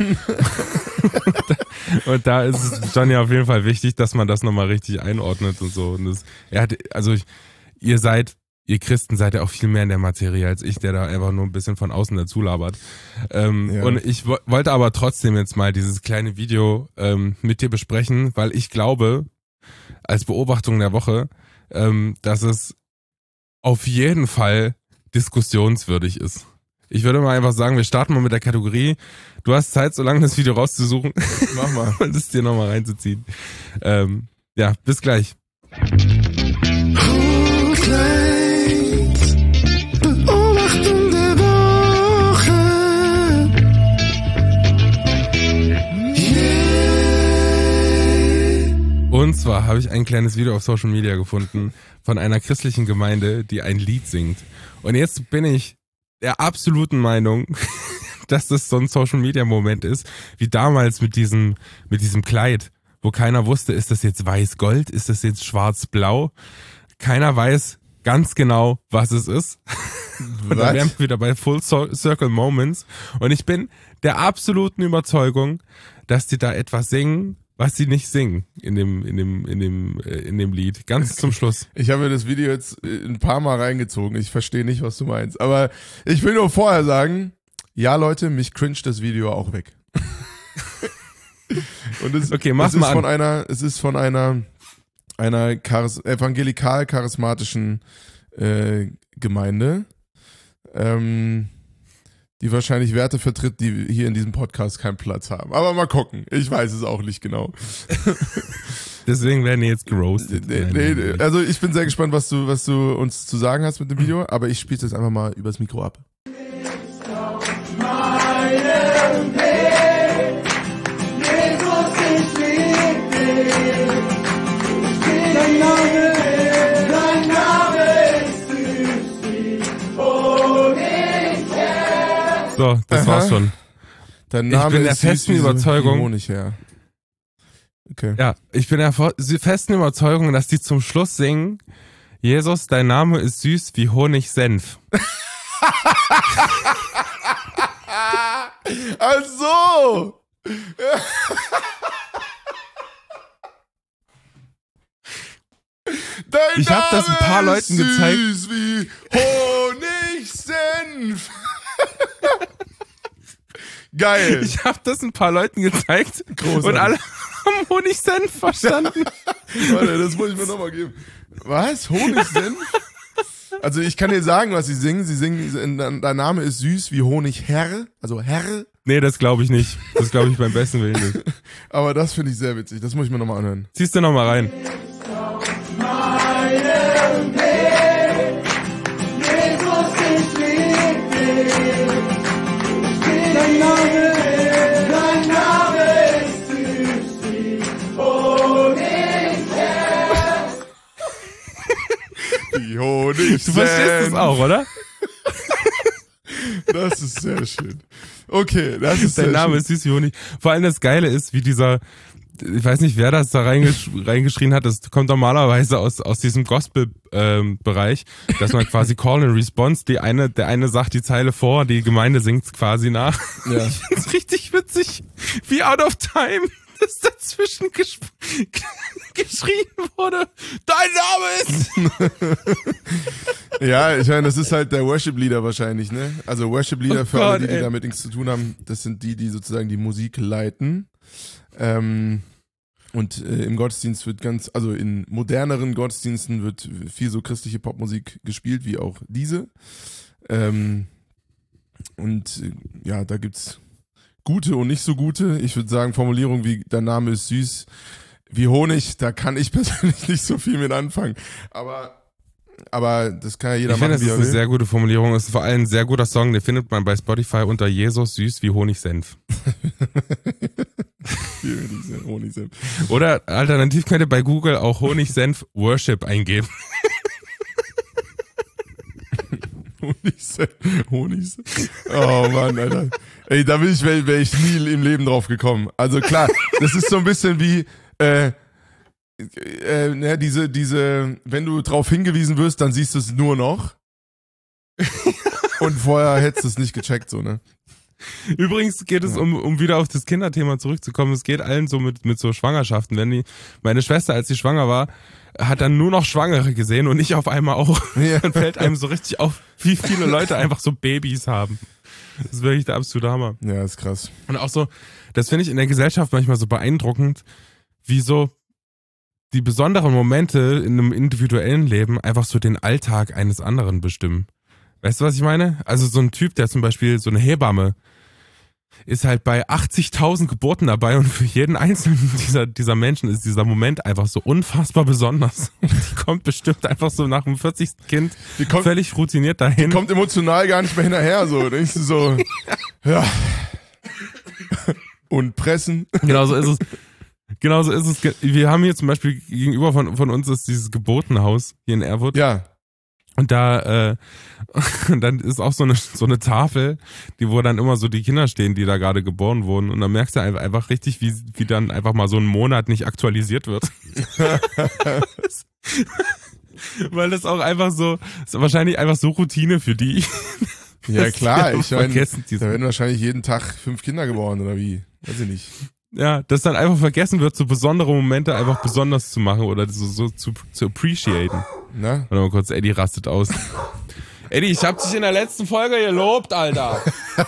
Und da ist es Johnny auf jeden Fall wichtig, dass man das nochmal richtig einordnet und so. Und das, er hat, also ich, ihr seid, ihr Christen seid ja auch viel mehr in der Materie als ich, der da einfach nur ein bisschen von außen dazu labert. Ähm, Ja. Und ich wo- wollte aber trotzdem jetzt mal dieses kleine Video ähm, mit dir besprechen, weil ich glaube, als Beobachtung der Woche, ähm, dass es auf jeden Fall diskussionswürdig ist. Ich würde mal einfach sagen, wir starten mal mit der Kategorie. Du hast Zeit, so lange das Video rauszusuchen Mach mal. und es dir nochmal reinzuziehen. Ähm, ja, bis gleich. Beobachtung der Woche. Und zwar habe ich ein kleines Video auf Social Media gefunden von einer christlichen Gemeinde, die ein Lied singt. Und jetzt bin ich der absoluten Meinung, dass das so ein Social Media Moment ist, wie damals mit diesem, mit diesem Kleid, wo keiner wusste, ist das jetzt weiß-gold, ist das jetzt schwarz-blau? Keiner weiß ganz genau, was es ist. Und dann Was? wären wir wieder bei Full Circle Moments. Und ich bin der absoluten Überzeugung, dass die da etwas singen, was sie nicht singen in dem, in dem, in dem, äh, in dem Lied. Ganz zum Schluss. Ich habe mir das Video jetzt äh, ein paar Mal reingezogen. Ich verstehe nicht, was du meinst. Aber ich will nur vorher sagen, ja Leute, mich cringe das Video auch weg. Und es, Okay, mach's es ist mal von an. einer, es ist von einer, einer charis evangelikal-charismatischen äh, Gemeinde, ähm, die wahrscheinlich Werte vertritt, die hier in diesem Podcast keinen Platz haben. Aber mal gucken. Ich weiß es auch nicht genau. Deswegen werden die jetzt geroastet. Nee, nee, nee. Also ich bin sehr gespannt, was du, was du uns zu sagen hast mit dem Video, aber ich spiele es jetzt einfach mal übers Mikro ab. So, das Aha. war's schon. Dein Ich Name bin der ist süß festen wie so- Überzeugung- wie Honig her. Okay. Ja, ich bin der vor- festen Überzeugung, dass die zum Schluss singen, Jesus, dein Name ist süß wie Honig-Senf. Ach so! Dein Ich hab das ein paar Name Leuten ist gezeigt. Süß wie Honigsenf. Geil. Ich habe das ein paar Leuten gezeigt Großartig. und alle haben Honig-Senf verstanden. Warte, das muss ich mir nochmal geben. Was? Honigsenf? Also ich kann dir sagen, was sie singen. Sie singen, dein Name ist süß wie Honigherr, also Herr. Nee, das glaube ich nicht. Das glaube ich beim besten Willen nicht. Aber das finde ich sehr witzig. Das muss ich mir nochmal anhören. Ziehst du nochmal rein. Die Honigsenf. Du verstehst es auch, oder? Das ist sehr schön. Okay, das ist Dein sehr Name schön. ist süß wie Honig. Vor allem das Geile ist, wie dieser, ich weiß nicht, wer das da reingesch reingeschrien hat, das kommt normalerweise aus, aus diesem Gospel-Bereich, ähm, dass man quasi Call and Response, die eine, der eine sagt die Zeile vor, die Gemeinde singt quasi nach. Ja. Ich find's richtig witzig, wie out of time das dazwischen gesp- geschrien wurde. Dein Name ist... Ja, ich meine, das ist halt der Worship-Leader wahrscheinlich, ne? Also Worship-Leader Oh für alle, Gott, die, die ey. damit nichts zu tun haben, das sind die, die sozusagen die Musik leiten. Ähm, und äh, im Gottesdienst wird ganz, also in moderneren Gottesdiensten wird viel so christliche Popmusik gespielt, wie auch diese. Ähm, und äh, ja, da gibt's gute und nicht so gute. Ich würde sagen, Formulierungen wie dein Name ist süß wie Honig, da kann ich persönlich nicht so viel mit anfangen. Aber Aber das kann ja jeder Ich finde, machen, das wie ist er eine will. sehr gute Formulierung. Es ist vor allem ein sehr guter Song. Den findet man bei Spotify unter Jesus süß wie Honig-Senf. Honig- Honigsenf. Oder alternativ könnt ihr bei Google auch Honig-Senf Worship eingeben. Honigsenf. Honigsenf. Oh Mann, Alter. Ey, da bin ich, wäre wär ich nie im Leben drauf gekommen. Also klar, das ist so ein bisschen wie, äh, äh, ne, diese, diese, wenn du drauf hingewiesen wirst, dann siehst du es nur noch. Und vorher hättest du es nicht gecheckt, so, ne? Übrigens geht es, um, um wieder auf das Kinderthema zurückzukommen, es geht allen so mit, mit so Schwangerschaften. Wenn die, meine Schwester, als sie schwanger war, hat dann nur noch Schwangere gesehen und ich auf einmal auch. Ja. Dann fällt einem so richtig auf, wie viele Leute einfach so Babys haben. Das ist wirklich der absolute Hammer. Ja, ist krass. Und auch so, das finde ich in der Gesellschaft manchmal so beeindruckend, wie so die besonderen Momente in einem individuellen Leben einfach so den Alltag eines anderen bestimmen. Weißt du, was ich meine? Also so ein Typ, der zum Beispiel, so eine Hebamme, ist halt bei achtzigtausend Geburten dabei und für jeden einzelnen dieser, dieser Menschen ist dieser Moment einfach so unfassbar besonders. Und die kommt bestimmt einfach so nach dem vierzigsten Kind Die kommt, völlig routiniert dahin. kommt emotional gar nicht mehr hinterher, so. Denkst du so, ja. Und pressen. Genau so ist es. Genau so ist es. Wir haben hier zum Beispiel gegenüber von, von uns ist dieses Geburtenhaus hier in Erfurt. Ja. Und da, äh, und dann ist auch so eine, so eine Tafel, die wo dann immer so die Kinder stehen, die da gerade geboren wurden. Und dann merkst du einfach, einfach richtig, wie, wie dann einfach mal so ein Monat nicht aktualisiert wird. Weil das auch einfach so, ist wahrscheinlich einfach so Routine für die. Ja, klar. Die Ich meine, vergessen da diesen- werden wahrscheinlich jeden Tag fünf Kinder geboren, oder wie? Weiß ich nicht. Ja, dass dann einfach vergessen wird, so besondere Momente einfach besonders zu machen oder so, so zu, zu appreciaten. Na? Warte mal kurz, Eddie rastet aus. Eddie, ich hab dich in der letzten Folge gelobt, Alter.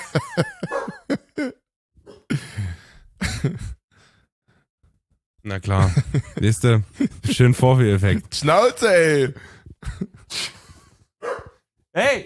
Na klar. Siehst du, schön Vorführeffekt. Schnauze, ey! Hey!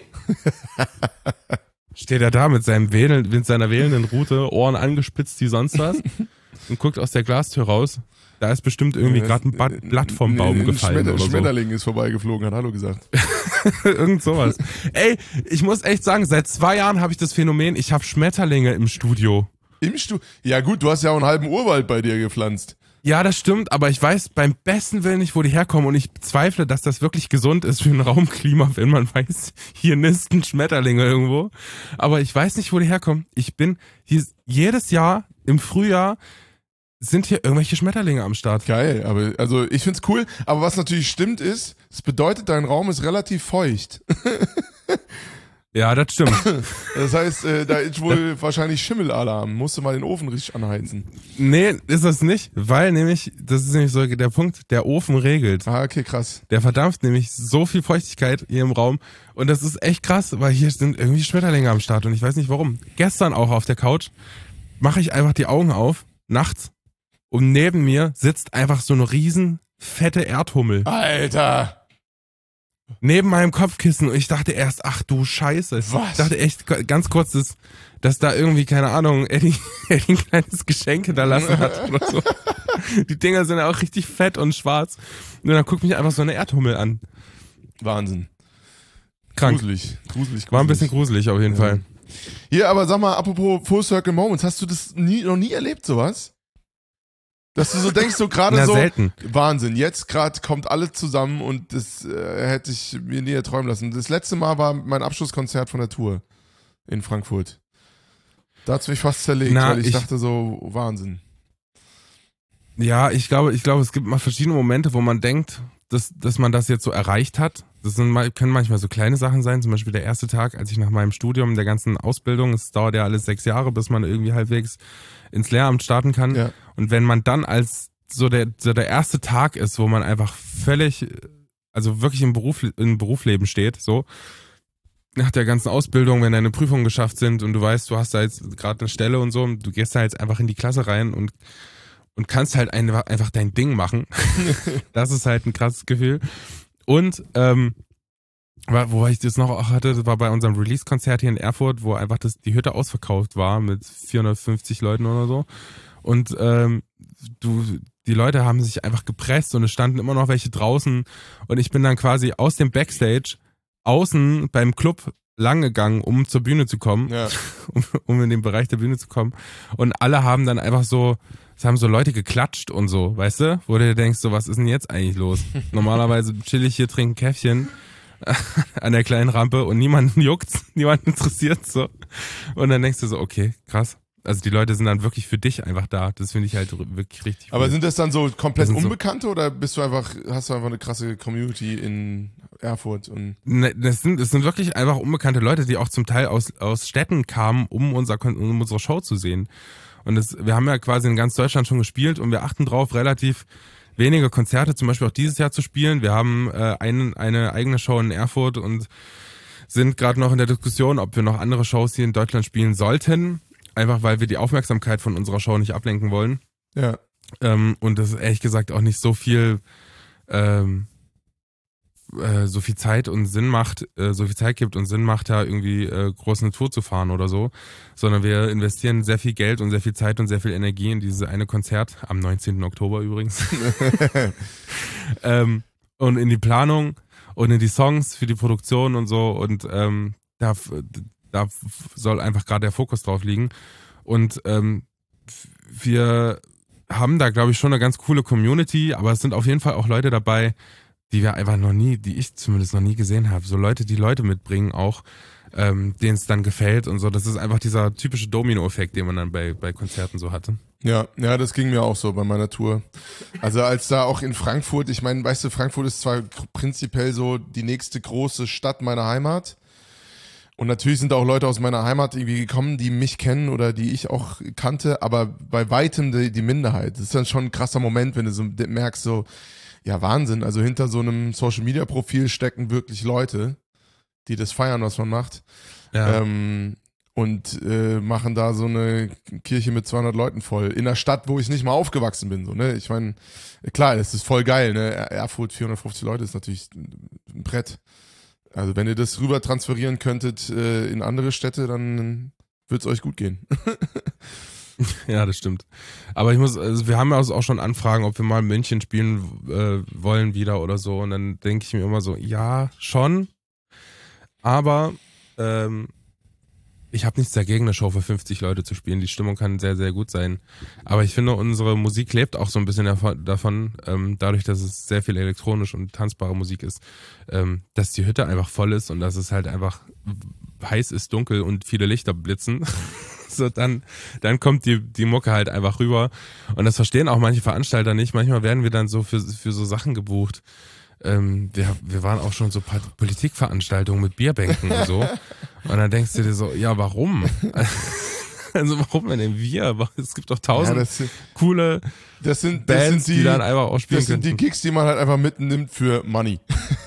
Steht er da mit seinem Wählen, mit seiner wählenden Rute, Ohren angespitzt wie sonst was und guckt aus der Glastür raus. Da ist bestimmt irgendwie gerade ein Ba- Blatt vom Baum ein gefallen Schmetter- oder so. Schmetterling ist vorbeigeflogen, hat Hallo gesagt. Irgend sowas. Ey, ich muss echt sagen, seit zwei Jahren habe ich das Phänomen, ich habe Schmetterlinge im Studio. Im Stu Ja gut, du hast ja auch einen halben Urwald bei dir gepflanzt. Ja, das stimmt, aber ich weiß beim besten Willen nicht, wo die herkommen und ich bezweifle, dass das wirklich gesund ist für ein Raumklima, wenn man weiß, hier nisten Schmetterlinge irgendwo. Aber ich weiß nicht, wo die herkommen. Ich bin hier jedes Jahr im Frühjahr sind hier irgendwelche Schmetterlinge am Start. Geil, aber also ich find's cool. Aber was natürlich stimmt ist, es bedeutet, dein Raum ist relativ feucht. Ja, das stimmt. Das heißt, äh, da ist wohl wahrscheinlich Schimmelalarm. Musst du mal den Ofen richtig anheizen. Nee, ist das nicht, weil nämlich, das ist nämlich so der Punkt, der Ofen regelt. Ah, okay, krass. Der verdampft nämlich so viel Feuchtigkeit hier im Raum und das ist echt krass, weil hier sind irgendwie Schmetterlinge am Start und ich weiß nicht warum. Gestern auch auf der Couch mache ich einfach die Augen auf, nachts, und neben mir sitzt einfach so eine riesen fette Erdhummel. Alter! Neben meinem Kopfkissen und ich dachte erst, ach du Scheiße. Was? Ich dachte echt ganz kurz, dass, dass da irgendwie, keine Ahnung, Eddie, Eddie ein kleines Geschenk hinterlassen hat oder so. Die Dinger sind ja auch richtig fett und schwarz. Und dann guckt mich einfach so eine Erdhummel an. Wahnsinn. Krank. Gruselig. Gruselig, gruselig. War ein bisschen gruselig auf jeden Ja. Fall. Hier, aber sag mal, apropos Full Circle Moments, hast du das nie, noch nie erlebt, sowas? Dass du so denkst, so gerade Na, so, selten. Wahnsinn, jetzt gerade kommt alles zusammen und das äh, hätte ich mir nie erträumen lassen. Das letzte Mal war mein Abschlusskonzert von der Tour in Frankfurt. Da hat's mich fast zerlegt, Na, weil ich, ich- dachte so, Wahnsinn. Ja, ich glaube, ich glaube, es gibt mal verschiedene Momente, wo man denkt, dass, dass man das jetzt so erreicht hat. Das sind, mal- können manchmal so kleine Sachen sein, zum Beispiel der erste Tag, als ich nach meinem Studium, der ganzen Ausbildung, es dauert ja alles sechs Jahre, bis man irgendwie halbwegs ins Lehramt starten kann. Ja. Und wenn man dann als so der, so der erste Tag ist, wo man einfach völlig, also wirklich im Beruf, im Berufsleben steht, so, nach der ganzen Ausbildung, wenn deine Prüfungen geschafft sind und du weißt, du hast da jetzt gerade eine Stelle und so, und du gehst da jetzt einfach in die Klasse rein und und kannst halt ein, einfach dein Ding machen. Das ist halt ein krasses Gefühl. Und ähm, war- wobei ich das noch auch hatte, das war bei unserem Release-Konzert hier in Erfurt, wo einfach das, die Hütte ausverkauft war mit vierhundertfünfzig Leuten oder so. Und ähm, du, die Leute haben sich einfach gepresst und es standen immer noch welche draußen. Und ich bin dann quasi aus dem Backstage außen beim Club lang gegangen, um zur Bühne zu kommen, Ja. um, um in den Bereich der Bühne zu kommen. Und alle haben dann einfach so, es haben so Leute geklatscht und so, weißt du? Wo du dir denkst, so, was ist denn jetzt eigentlich los? Normalerweise chill ich hier, trinke ein Käffchen an der kleinen Rampe und niemanden juckt's, niemanden interessiert so. Und dann denkst du so, okay, krass. Also die Leute sind dann wirklich für dich einfach da. Das finde ich halt r- wirklich richtig Aber cool. sind das dann so komplett Das sind so- Unbekannte oder bist du einfach, hast du einfach eine krasse Community in Erfurt und Ne, das sind, das sind wirklich einfach unbekannte Leute, die auch zum Teil aus, aus Städten kamen, um, unser, Kon- um unsere Show zu sehen. Und das, wir haben ja quasi in ganz Deutschland schon gespielt und wir achten drauf, relativ wenige Konzerte, zum Beispiel auch dieses Jahr zu spielen. Wir haben äh, ein, eine eigene Show in Erfurt und sind gerade noch in der Diskussion, ob wir noch andere Shows hier in Deutschland spielen sollten. Einfach weil wir die Aufmerksamkeit von unserer Show nicht ablenken wollen. ja. Ähm, und das ehrlich gesagt auch nicht so viel ähm, äh, so viel Zeit und Sinn macht, äh, so viel Zeit gibt und Sinn macht, da irgendwie äh, groß eine Tour zu fahren oder so, sondern wir investieren sehr viel Geld und sehr viel Zeit und sehr viel Energie in dieses eine Konzert, am neunzehnten Oktober übrigens, ähm, und in die Planung und in die Songs für die Produktion und so, und ähm, da, da soll einfach gerade der Fokus drauf liegen. Und ähm, wir haben da, glaube ich, schon eine ganz coole Community, aber es sind auf jeden Fall auch Leute dabei, die wir einfach noch nie, die ich zumindest noch nie gesehen habe. So Leute, die Leute mitbringen auch, ähm, denen es dann gefällt und so. Das ist einfach dieser typische Domino-Effekt, den man dann bei, bei Konzerten so hatte. Ja, ja, das ging mir auch so bei meiner Tour. Also als da auch in Frankfurt, ich meine, weißt du, Frankfurt ist zwar prinzipiell so die nächste große Stadt meiner Heimat. Und natürlich sind auch Leute aus meiner Heimat irgendwie gekommen, die mich kennen oder die ich auch kannte, aber bei weitem die, die Minderheit. Das ist dann schon ein krasser Moment, wenn du so merkst, so, ja, Wahnsinn. Also hinter so einem Social-Media-Profil stecken wirklich Leute, die das feiern, was man macht. Ja. Ähm, und äh, machen da so eine Kirche mit zweihundert Leuten voll. In einer Stadt, wo ich nicht mal aufgewachsen bin. So, ne? Ich meine, klar, das ist voll geil. Ne? Er- Erfurt, vierhundertfünfzig Leute ist natürlich ein Brett. Also wenn ihr das rüber transferieren könntet äh, in andere Städte, dann wird's euch gut gehen. Ja, das stimmt. Aber ich muss, also wir haben ja auch schon Anfragen, ob wir mal in München spielen äh, wollen wieder oder so. Und dann denke ich mir immer so, ja, schon. Aber ähm, ich habe nichts dagegen, eine Show für fünfzig Leute zu spielen. Die Stimmung kann sehr, sehr gut sein. Aber ich finde, unsere Musik lebt auch so ein bisschen davon, davon ähm, dadurch, dass es sehr viel elektronisch und tanzbare Musik ist, ähm, dass die Hütte einfach voll ist und dass es halt einfach heiß ist, dunkel und viele Lichter blitzen. so, dann, dann kommt die, die Mucke halt einfach rüber. Und das verstehen auch manche Veranstalter nicht. Manchmal werden wir dann so für, für so Sachen gebucht. Ähm, wir, wir waren auch schon so Politikveranstaltungen mit Bierbänken und so. Und dann denkst du dir so, ja, warum? Also warum denn wir? Es gibt doch tausend Ja, das sind- coole Das sind, das Bands, sind die, die dann einfach auch spielen das sind die könnten. Gigs, die man halt einfach mitnimmt für Money.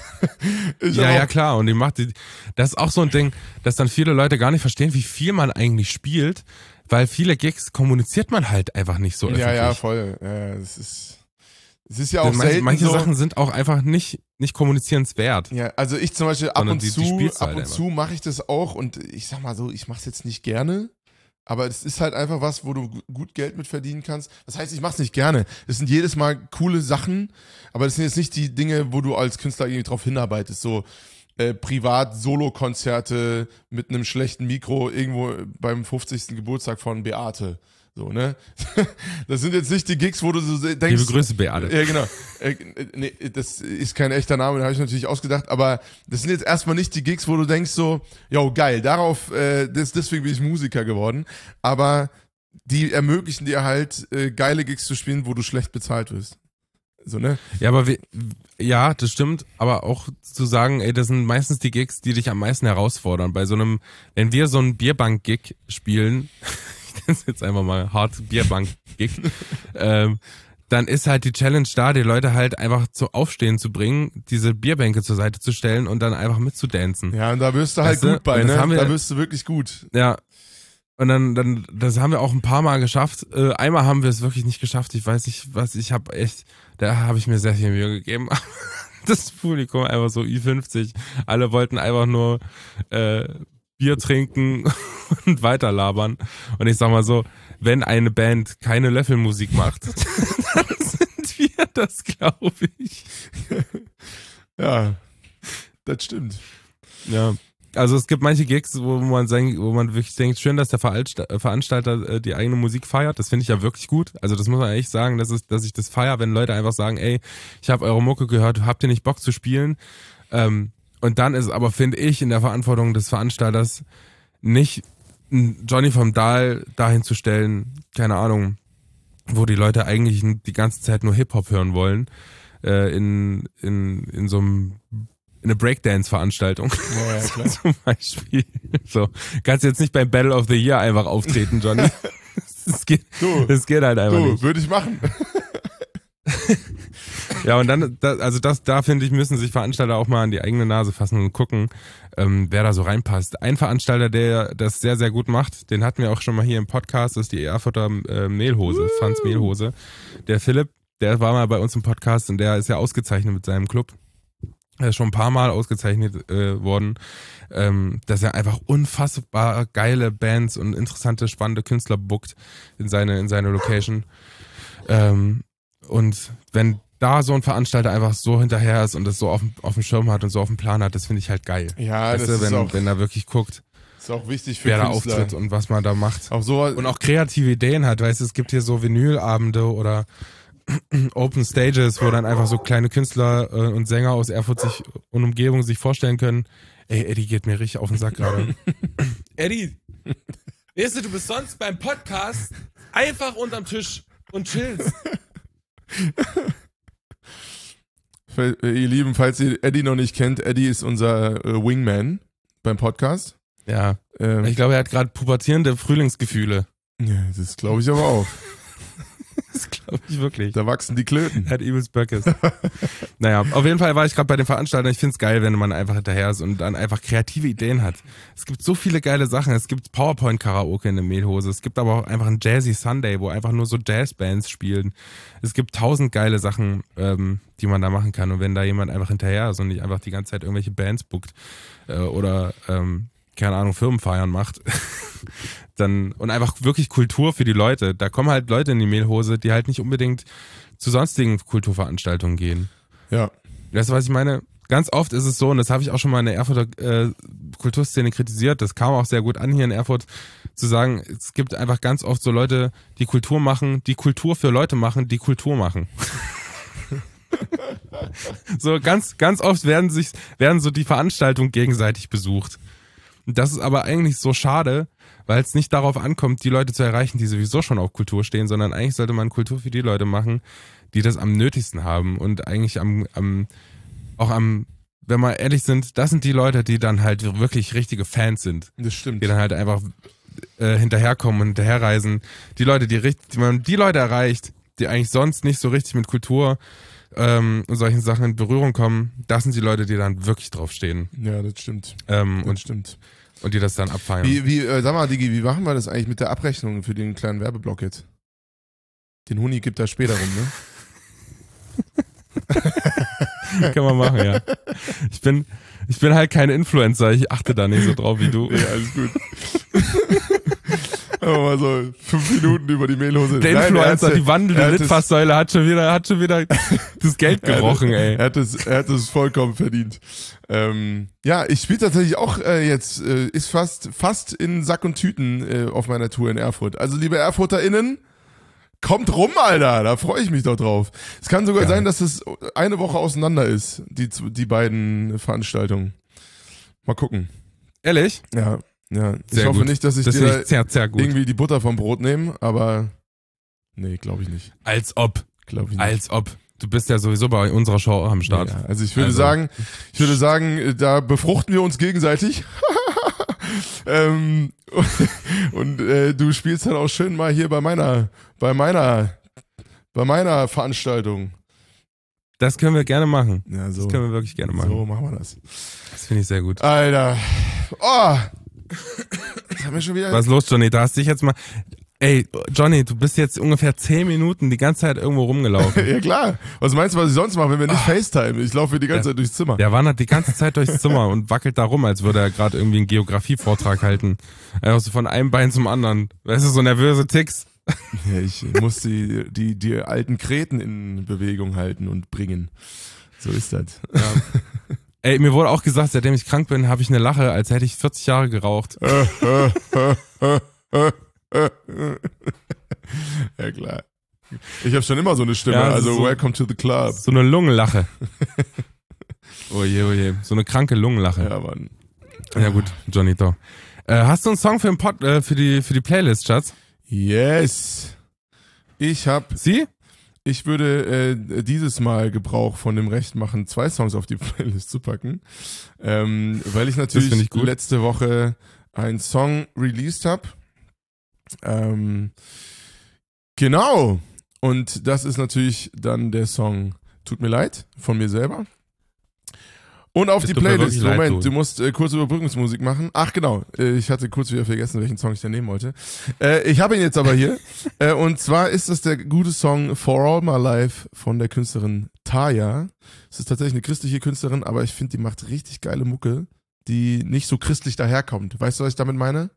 Ich Ja, hab ja, auch- klar. Und die macht die, das ist auch so ein Ding, dass dann viele Leute gar nicht verstehen, wie viel man eigentlich spielt, weil viele Gigs kommuniziert man halt einfach nicht so öffentlich. Ja, ja, voll. Ja, es ist, es ist ja auch Denn manche selten manche so. Sachen sind auch einfach nicht, nicht kommunizierenswert. Ja, also ich zum Beispiel ab Sondern und die- die zu, spielst du ab halt und einfach. zu mache ich das auch und ich sag mal so, ich mache es jetzt nicht gerne, aber es ist halt einfach was, wo du gu- gut Geld mit verdienen kannst. Das heißt, ich mache es nicht gerne. Es sind jedes Mal coole Sachen, aber das sind jetzt nicht die Dinge, wo du als Künstler irgendwie drauf hinarbeitest, so äh, Privat-Solo-Konzerte mit einem schlechten Mikro irgendwo beim fünfzigsten Geburtstag von Beate. So, ne? Das sind jetzt nicht die Gigs, wo du so denkst. Liebe Grüße, Beate. Ja, genau. Äh, nee, das ist kein echter Name, den habe ich natürlich ausgedacht, aber das sind jetzt erstmal nicht die Gigs, wo du denkst so, yo, geil, darauf, äh, das, deswegen bin ich Musiker geworden, aber die ermöglichen dir halt, äh, geile Gigs zu spielen, wo du schlecht bezahlt wirst. So, ne? Ja, aber wir, ja, das stimmt, aber auch zu sagen, ey, das sind meistens die Gigs, die dich am meisten herausfordern. Bei so einem, wenn wir so einen Bierbank-Gig spielen, ich nenne es jetzt einfach mal hart Bierbank-Gig, ähm, dann ist halt die Challenge da, die Leute halt einfach zu Aufstehen zu bringen, diese Bierbänke zur Seite zu stellen und dann einfach mitzudancen. Ja, und da wirst du halt Weißt du, gut bei, und das ne? haben wir- Da wirst du wirklich gut. Ja. Und dann, dann, das haben wir auch ein paar Mal geschafft. Äh, einmal haben wir es wirklich nicht geschafft. Ich weiß nicht, was, ich habe echt, da habe ich mir sehr viel Mühe gegeben. Das Publikum einfach so Ü fünfzig. Alle wollten einfach nur äh, Bier trinken und weiterlabern. Und ich sag mal so, wenn eine Band keine Löffelmusik macht, dann sind wir das, glaube ich. Ja, das stimmt. Ja. Also es gibt manche Gigs, wo man sagen, wo man wirklich denkt, schön, dass der Veranst- Veranstalter äh, die eigene Musik feiert. Das finde ich ja wirklich gut. Also das muss man echt sagen, dass, es, dass ich das feiere, wenn Leute einfach sagen, ey, ich habe eure Mucke gehört, habt ihr nicht Bock zu spielen? Ähm, und dann ist aber, finde ich, in der Verantwortung des Veranstalters nicht einen Johnny vom Dahl dahin zu stellen, keine Ahnung, wo die Leute eigentlich die ganze Zeit nur Hip-Hop hören wollen, äh, in, in, in so einem eine Breakdance-Veranstaltung. Ja, ja, klar. Zum Beispiel. So. Kannst jetzt nicht beim Battle of the Year einfach auftreten, Johnny. Das geht, Du, das geht halt einfach du, nicht. würde ich machen. Ja, und dann, da, also das, da finde ich, müssen sich Veranstalter auch mal an die eigene Nase fassen und gucken, ähm, wer da so reinpasst. Ein Veranstalter, der das sehr, sehr gut macht, den hatten wir auch schon mal hier im Podcast, das ist die Erfurter äh, Mehlhose, Franz Mehlhose. Der Philipp, der war mal bei uns im Podcast und der ist ja ausgezeichnet mit seinem Club. Er ist schon ein paar Mal ausgezeichnet äh, worden, ähm, dass er einfach unfassbar geile Bands und interessante, spannende Künstler bookt in seine, in seine Location. Ähm, und wenn da so ein Veranstalter einfach so hinterher ist und das so auf, dem- auf dem Schirm hat und so auf dem Plan hat, das finde ich halt geil. Ja, Weißt das du, ist wenn, auch, wenn er wirklich guckt, ist auch wichtig für wer da Künstler. auftritt und was man da macht. Auch so, Und auch kreative Ideen hat, weißt du, es gibt hier so Vinylabende oder Open Stages, wo dann einfach so kleine Künstler äh, und Sänger aus Erfurt sich und Umgebung sich vorstellen können, ey, Eddie geht mir richtig auf den Sack gerade. Eddie, weißt du, du bist sonst beim Podcast einfach unterm Tisch und chillst. Äh, ihr Lieben, falls ihr Eddie noch nicht kennt, Eddie ist unser äh, Wingman beim Podcast. Ja, Ähm, ich glaube, er hat gerade pubertierende Frühlingsgefühle. ja, das glaube ich aber auch. Das glaube ich wirklich. Da wachsen die Klöten. Er hat übelst Böckes. Naja, auf jeden Fall war ich gerade bei den Veranstaltern. Ich finde es geil, wenn man einfach hinterher ist und dann einfach kreative Ideen hat. Es gibt so viele geile Sachen. Es gibt PowerPoint-Karaoke in der Mehlhose. Es gibt aber auch einfach einen Jazzy Sunday, wo einfach nur so Jazzbands spielen. Es gibt tausend geile Sachen, ähm, die man da machen kann. Und wenn da jemand einfach hinterher ist und nicht einfach die ganze Zeit irgendwelche Bands bookt äh, oder ähm, keine Ahnung, Firmenfeiern macht, dann und einfach wirklich Kultur für die Leute. Da kommen halt Leute in die Mehlhose, die halt nicht unbedingt zu sonstigen Kulturveranstaltungen gehen. Ja. Weißt du, was ich meine? Ganz oft ist es so, und das habe ich auch schon mal in der Erfurter äh, Kulturszene kritisiert, das kam auch sehr gut an hier in Erfurt, zu sagen, es gibt einfach ganz oft so Leute, die Kultur machen, die Kultur für Leute machen, die Kultur machen. So ganz, ganz oft werden sich, werden so die Veranstaltungen gegenseitig besucht. Und das ist aber eigentlich so schade, weil es nicht darauf ankommt, die Leute zu erreichen, die sowieso schon auf Kultur stehen, sondern eigentlich sollte man Kultur für die Leute machen, die das am nötigsten haben und eigentlich am, am auch am, wenn wir ehrlich sind, das sind die Leute, die dann halt wirklich richtige Fans sind. Das stimmt. Die dann halt einfach äh, hinterherkommen und hinterherreisen. Die Leute, die richtig, die man die Leute erreicht, die eigentlich sonst nicht so richtig mit Kultur ähm, und solchen Sachen in Berührung kommen, das sind die Leute, die dann wirklich draufstehen. Ja, das stimmt. Ähm, Das und, stimmt. und die das dann abfeiern. Wie, wie, äh, sag mal, Digi, wie machen wir das eigentlich mit der Abrechnung für den kleinen Werbeblock jetzt? Den Huni gibt er später rum, ne? Kann man machen, ja. Ich bin, ich bin halt kein Influencer, ich achte da nicht so drauf wie du. Ja, alles gut. Aber mal so fünf Minuten über die Mehlhose. Der Nein, Influencer, er hat- die wandelnde er hat es- Litfaßsäule hat schon wieder, hat schon wieder das Geld gerochen, ey. Er hat es, er hat es vollkommen verdient. Ähm, ja, ich spiele tatsächlich auch äh, jetzt, äh, ist fast, fast in Sack und Tüten äh, auf meiner Tour in Erfurt. Also liebe ErfurterInnen, kommt rum, Alter, da freue ich mich doch drauf. Es kann sogar Ja. sein, dass es eine Woche auseinander ist, die, die beiden Veranstaltungen. Mal gucken. Ehrlich? Ja, ja. Ich Sehr hoffe gut. nicht, dass ich Das dir finde da ich sehr, sehr gut. irgendwie die Butter vom Brot nehme, aber nee, glaube ich nicht. Als ob, Glaube ich nicht. als ob. Du bist ja sowieso bei unserer Show am Start. Ja, also ich würde Also. sagen, ich würde sagen, äh, da befruchten wir uns gegenseitig. ähm, und äh, du spielst dann auch schön mal hier bei meiner, bei meiner, bei meiner Veranstaltung. Das können wir gerne machen. Ja, so. Das können wir wirklich gerne machen. So machen wir das. Das finde ich sehr gut. Alter. Oh. Das haben wir schon wieder. Was ist los, Johnny? Da hast dich jetzt mal... Ey, Johnny, du bist jetzt ungefähr zehn Minuten die ganze Zeit irgendwo rumgelaufen. Ja klar. Was meinst du, was ich sonst mache, wenn wir nicht FaceTime? Ich laufe hier die ganze Ja. Zeit durchs Zimmer. Der wandert die ganze Zeit durchs Zimmer und wackelt da rum, als würde er gerade irgendwie einen Geografievortrag halten. Einfach so von einem Bein zum anderen. Weißt du, so nervöse Ticks. Ja, ich muss die, die, die alten Kreten in Bewegung halten und bringen. So ist das. Ey, mir wurde auch gesagt, seitdem ich krank bin, habe ich eine Lache, als hätte ich vierzig Jahre geraucht. Ja, klar. Ich habe schon immer so eine Stimme, Ja, das also ist so- welcome to the club. So eine Lungenlache. Oje, oje. So eine kranke Lungenlache. Ja, Mann. Ja gut, Johnny, doch. Äh, hast du einen Song für, den Pod, äh, für, die, für die Playlist, Schatz? Yes. Ich hab, Sie? ich würde äh, dieses Mal Gebrauch von dem Recht machen, zwei Songs auf die Playlist zu packen, ähm, weil ich natürlich find ich gut. letzte Woche einen Song released habe. Ähm, genau. Und das ist natürlich dann der Song Tut mir leid von mir selber. Und auf Es die tut mir Playlist. wirklich leid, Moment, du. du musst äh, kurz Überbrückungsmusik machen. Ach genau, äh, ich hatte kurz wieder vergessen, welchen Song ich da nehmen wollte. Äh, ich habe ihn jetzt aber hier. äh, und zwar ist das der gute Song For All My Life von der Künstlerin Taya. Es ist tatsächlich eine christliche Künstlerin, aber ich finde, die macht richtig geile Mucke, die nicht so christlich daherkommt. Weißt du, was ich damit meine?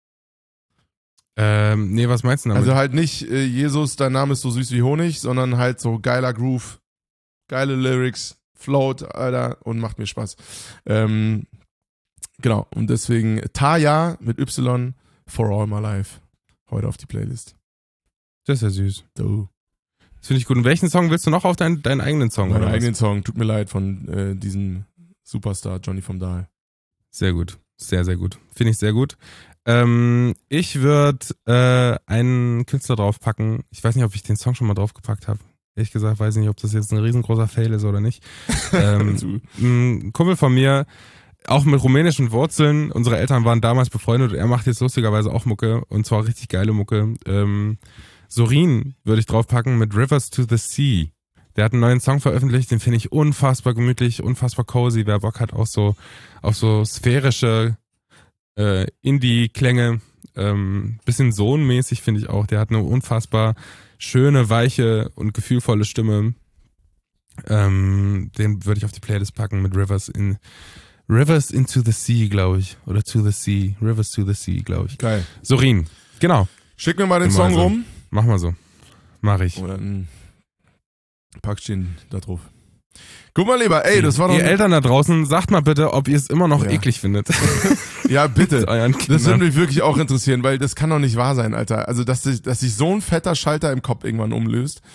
Ähm, nee, was meinst du damit? Also halt nicht äh, Jesus, dein Name ist so süß wie Honig, sondern halt so geiler Groove, geile Lyrics, float, Alter, und macht mir Spaß. Ähm, genau, und deswegen Taya mit Y, For All My Life, heute auf die Playlist. das ist ja süß. So, Das finde ich gut. Und welchen Song willst du noch auf deinen, deinen eigenen Song? meinen oder was? eigenen Song, tut mir leid, von äh, diesem Superstar Johnny vom Dahl. Sehr gut. Sehr, sehr gut. Finde ich sehr gut. Ähm, ich würde äh, einen Künstler draufpacken. Ich weiß nicht, ob ich den Song schon mal draufgepackt habe. Ehrlich gesagt weiß ich nicht, ob das jetzt ein riesengroßer Fail ist oder nicht. ähm, Zu- ein Kumpel von mir, auch mit rumänischen Wurzeln. Unsere Eltern waren damals befreundet und er macht jetzt lustigerweise auch Mucke. Und zwar richtig geile Mucke. Ähm, Sorin würde ich draufpacken mit Rivers to the Sea. Der hat einen neuen Song veröffentlicht, den finde ich unfassbar gemütlich, unfassbar cozy. Wer Bock hat, auch so auf so sphärische äh, Indie-Klänge, ähm, bisschen Sohn-mäßig finde ich auch. Der hat eine unfassbar schöne, weiche und gefühlvolle Stimme. Ähm, den würde ich auf die Playlist packen mit Rivers in Rivers into the Sea, glaube ich. Oder to the Sea. Rivers to the Sea, glaube ich. Geil. Sorin, genau. Schick mir mal den Immer Song so. rum. Mach mal so. Mach ich. Und dann packst du ihn da drauf. Guck mal lieber, ey, das war doch... Ihr Eltern da draußen, sagt mal bitte, ob ihr es immer noch Ja. eklig findet. Ja, bitte. Mit euren Das würde Kindern. mich wirklich auch interessieren, weil das kann doch nicht wahr sein, Alter. Also, dass sich, dass sich so ein fetter Schalter im Kopf irgendwann umlöst.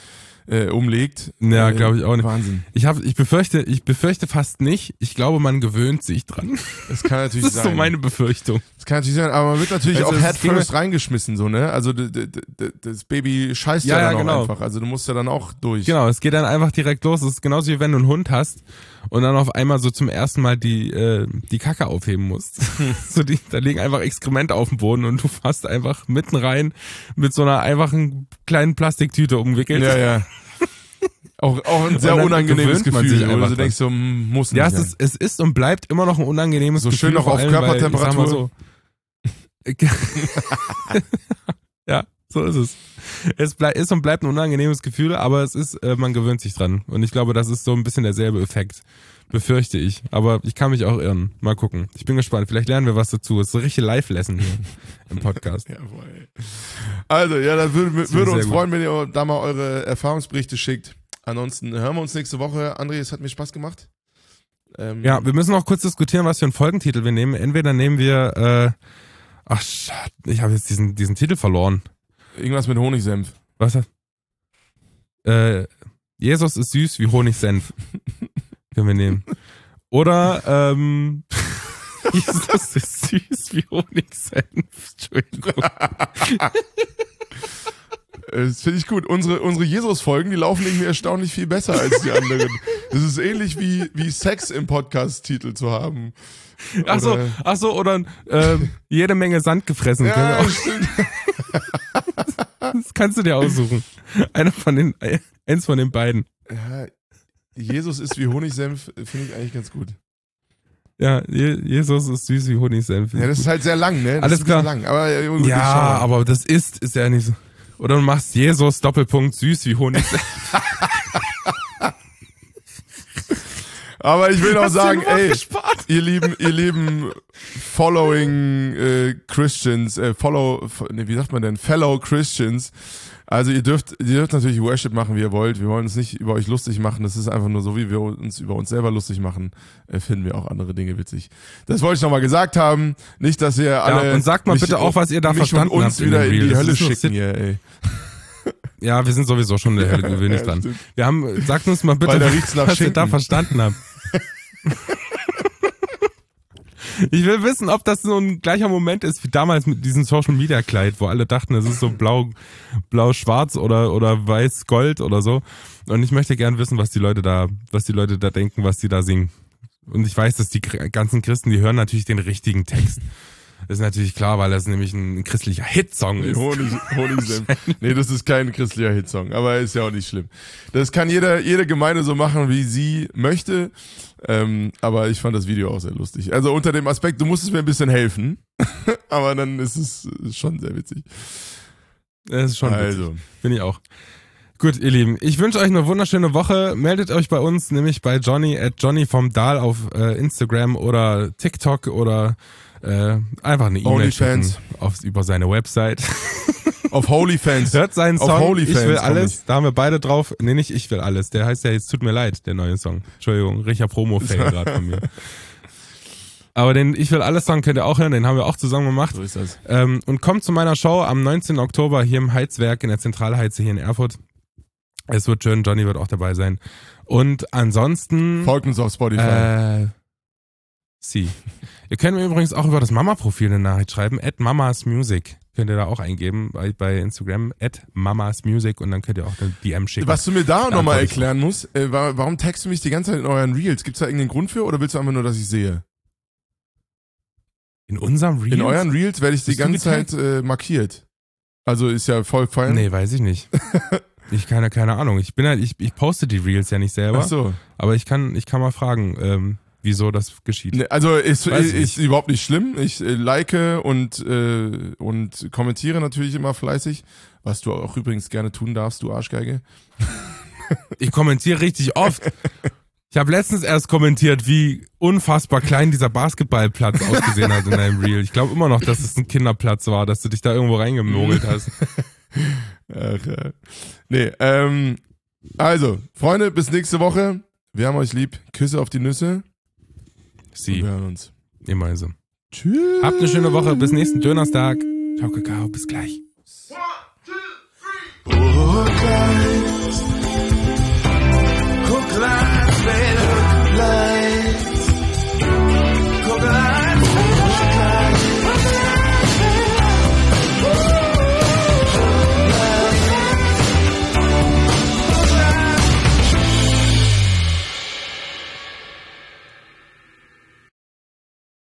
äh, umlegt. Ja, äh, glaube ich auch nicht. Wahnsinn. Ich habe, ich befürchte, ich befürchte fast nicht. Ich glaube, man gewöhnt sich dran. Das kann natürlich Das ist sein. so meine Befürchtung. Das kann natürlich sein, aber man wird natürlich Also auch es head ging first reingeschmissen, so, ne? Also d- d- d- das Baby scheißt ja, Ja, dann ja, auch genau. einfach. Also du musst ja dann auch durch. Genau, es geht dann einfach direkt los. Es ist genauso wie wenn du einen Hund hast und dann auf einmal so zum ersten Mal die äh, die Kacke aufheben musst. so die, da liegen einfach Exkremente auf dem Boden und du fasst einfach mitten rein mit so einer einfachen kleinen Plastiktüte umwickelt. Ja, ja. Auch, auch ein sehr Und dann unangenehmes gewöhnt man Gefühl, sich wo einfach du dran. denkst, so, hm, muss nicht Ja, es sein. ist, es ist und bleibt immer noch ein unangenehmes So Gefühl. schön noch vor auf allem, weil, ich sag mal Körpertemperatur. so, ja, so ist es. Es bleib, ist und bleibt ein unangenehmes Gefühl, aber es ist, äh, man gewöhnt sich dran. Und ich glaube, das ist so ein bisschen derselbe Effekt. Befürchte ich. Aber ich kann mich auch irren. Mal gucken. Ich bin gespannt. Vielleicht lernen wir was dazu. Es ist so richtig Live-Lesson hier im Podcast. Jawohl. Also, ja, da würde, Das würde wäre uns sehr freuen, wenn ihr da mal eure Erfahrungsberichte schickt. Ansonsten hören wir uns nächste Woche. André, es hat mir Spaß gemacht. Ähm, Ja, wir müssen noch kurz diskutieren, was für einen Folgentitel wir nehmen. Entweder nehmen wir, äh, ach, Schade, ich habe jetzt diesen, diesen Titel verloren. Irgendwas mit Honigsenf. Was? Äh, Jesus ist süß wie Honigsenf. Können wir nehmen. Oder, ähm, Jesus ist süß wie Honigsenf. Entschuldigung. Das finde ich gut. Unsere, unsere Jesus-Folgen, die laufen irgendwie erstaunlich viel besser als die anderen. Das ist ähnlich wie, wie Sex im Podcast-Titel zu haben. Ach so, Oder- ach so, oder ähm, jede Menge Sand gefressen. Können wir Ja, auch- stimmt. Das kannst du dir aussuchen. Einer von den, eins von den beiden. Ja, Jesus ist wie Honigsenf, finde ich eigentlich ganz gut. Ja, Je- Jesus ist süß wie Honigsenf. Ja, das ist halt sehr lang, ne? Das Alles ist ein bisschen klar. lang. Aber ja, gut, ich schau Ja, mal. aber das ist, ist ja nicht so. Oder du machst Jesus Doppelpunkt süß wie Honigsenf. Aber ich will auch Hast du sagen, ein Wort ey, gespart? ihr lieben, ihr lieben Following äh, Christians, äh, Follow, f- nee, wie sagt man denn, Fellow Christians. Also ihr dürft, ihr dürft natürlich Worship machen, wie ihr wollt. Wir wollen uns nicht über euch lustig machen. Das ist einfach nur so, wie wir uns über uns selber lustig machen, äh, finden wir auch andere Dinge witzig. Das wollte ich nochmal gesagt haben. Nicht, dass ihr alle Ja, und sagt mal mich- bitte auch, was ihr da mich verstanden und uns habt in wieder dem in Reel. die Das Hölle ist nur schicken Sit- hier, ey. Ja, wir sind sowieso schon in der Hölle gewöhnlich Ja, dran. stimmt. Wir haben, sagt uns mal bitte, Weil da riecht's nach was ihr da Schinken. verstanden habt. Ich will wissen, ob das so ein gleicher Moment ist wie damals mit diesem Social Media Kleid, wo alle dachten, es ist so blau, blau-schwarz oder, oder weiß-gold oder so. Und ich möchte gern wissen, was die Leute da, was die Leute da denken, was die da singen. Und ich weiß, dass die ganzen Christen, die hören natürlich den richtigen Text. Das ist natürlich klar, weil das nämlich ein christlicher Hitsong ist. Honig, Honigsenf. Nee, das ist kein christlicher Hitsong, aber ist ja auch nicht schlimm. Das kann jeder, jede Gemeinde so machen, wie sie möchte. Ähm, aber ich fand das Video auch sehr lustig. Also unter dem Aspekt, du musstest mir ein bisschen helfen, aber dann ist es schon sehr witzig. Das ist schon witzig. Also, Bin ich auch. Gut, ihr Lieben, ich wünsche euch eine wunderschöne Woche. Meldet euch bei uns, nämlich bei Johnny at Johnny vom Dahl auf äh, Instagram oder TikTok oder äh, einfach eine E-Mail schicken OnlyFans. auf, über seine Website. auf Holyfans. Hört seinen Auf Song, Holyfans Ich will komm alles, ich. da haben wir beide drauf. Nee, nicht Ich will alles. Der heißt ja jetzt Tut mir leid, der neue Song. Entschuldigung, richtiger Promo-Fail gerade von mir. Aber den Ich will alles Song könnt ihr auch hören, den haben wir auch zusammen gemacht. So ist das. Ähm, und kommt zu meiner Show am neunzehnten Oktober hier im Heizwerk in der Zentralheize hier in Erfurt. Es wird schön, Johnny wird auch dabei sein. Und ansonsten... Folgt uns auf Spotify. Äh, sie. Ihr könnt mir übrigens auch über das Mama-Profil eine Nachricht schreiben, at mamasmusic. Könnt ihr da auch eingeben bei, bei Instagram, at mamasmusic und dann könnt ihr auch eine D M schicken. Was du mir da Da nochmal antworte ich erklären musst, äh, wa- warum text du mich die ganze Zeit in euren Reels? Gibt's da irgendeinen Grund für oder willst du einfach nur, dass ich sehe? In unserem Reels? In euren Reels werde ich die Bist du ganze Zeit getaggt? äh, markiert. Also ist ja voll fein. Nee, weiß ich nicht. Ich keine, keine Ahnung. Ich bin halt, ich, ich poste die Reels ja nicht selber, Ach so. aber ich kann, ich kann mal fragen, ähm, wieso das geschieht. Nee, also ist, Weiß ist, ich ist überhaupt nicht schlimm. Ich äh, like und, äh, und kommentiere natürlich immer fleißig, was du auch übrigens gerne tun darfst, du Arschgeige. Ich kommentiere richtig oft. Ich habe letztens erst kommentiert, wie unfassbar klein dieser Basketballplatz ausgesehen hat in deinem Reel. Ich glaube immer noch, dass es ein Kinderplatz war, dass du dich da irgendwo reingemogelt hast. Ach, ja. Nee, ähm, also, Freunde, bis nächste Woche. Wir haben euch lieb. Küsse auf die Nüsse. Und Sie, wir hören uns. immer so. Tschüss. Habt eine schöne Woche, bis nächsten Donnerstag. Ciao, Kakao, bis gleich. Oh Christ, Fly.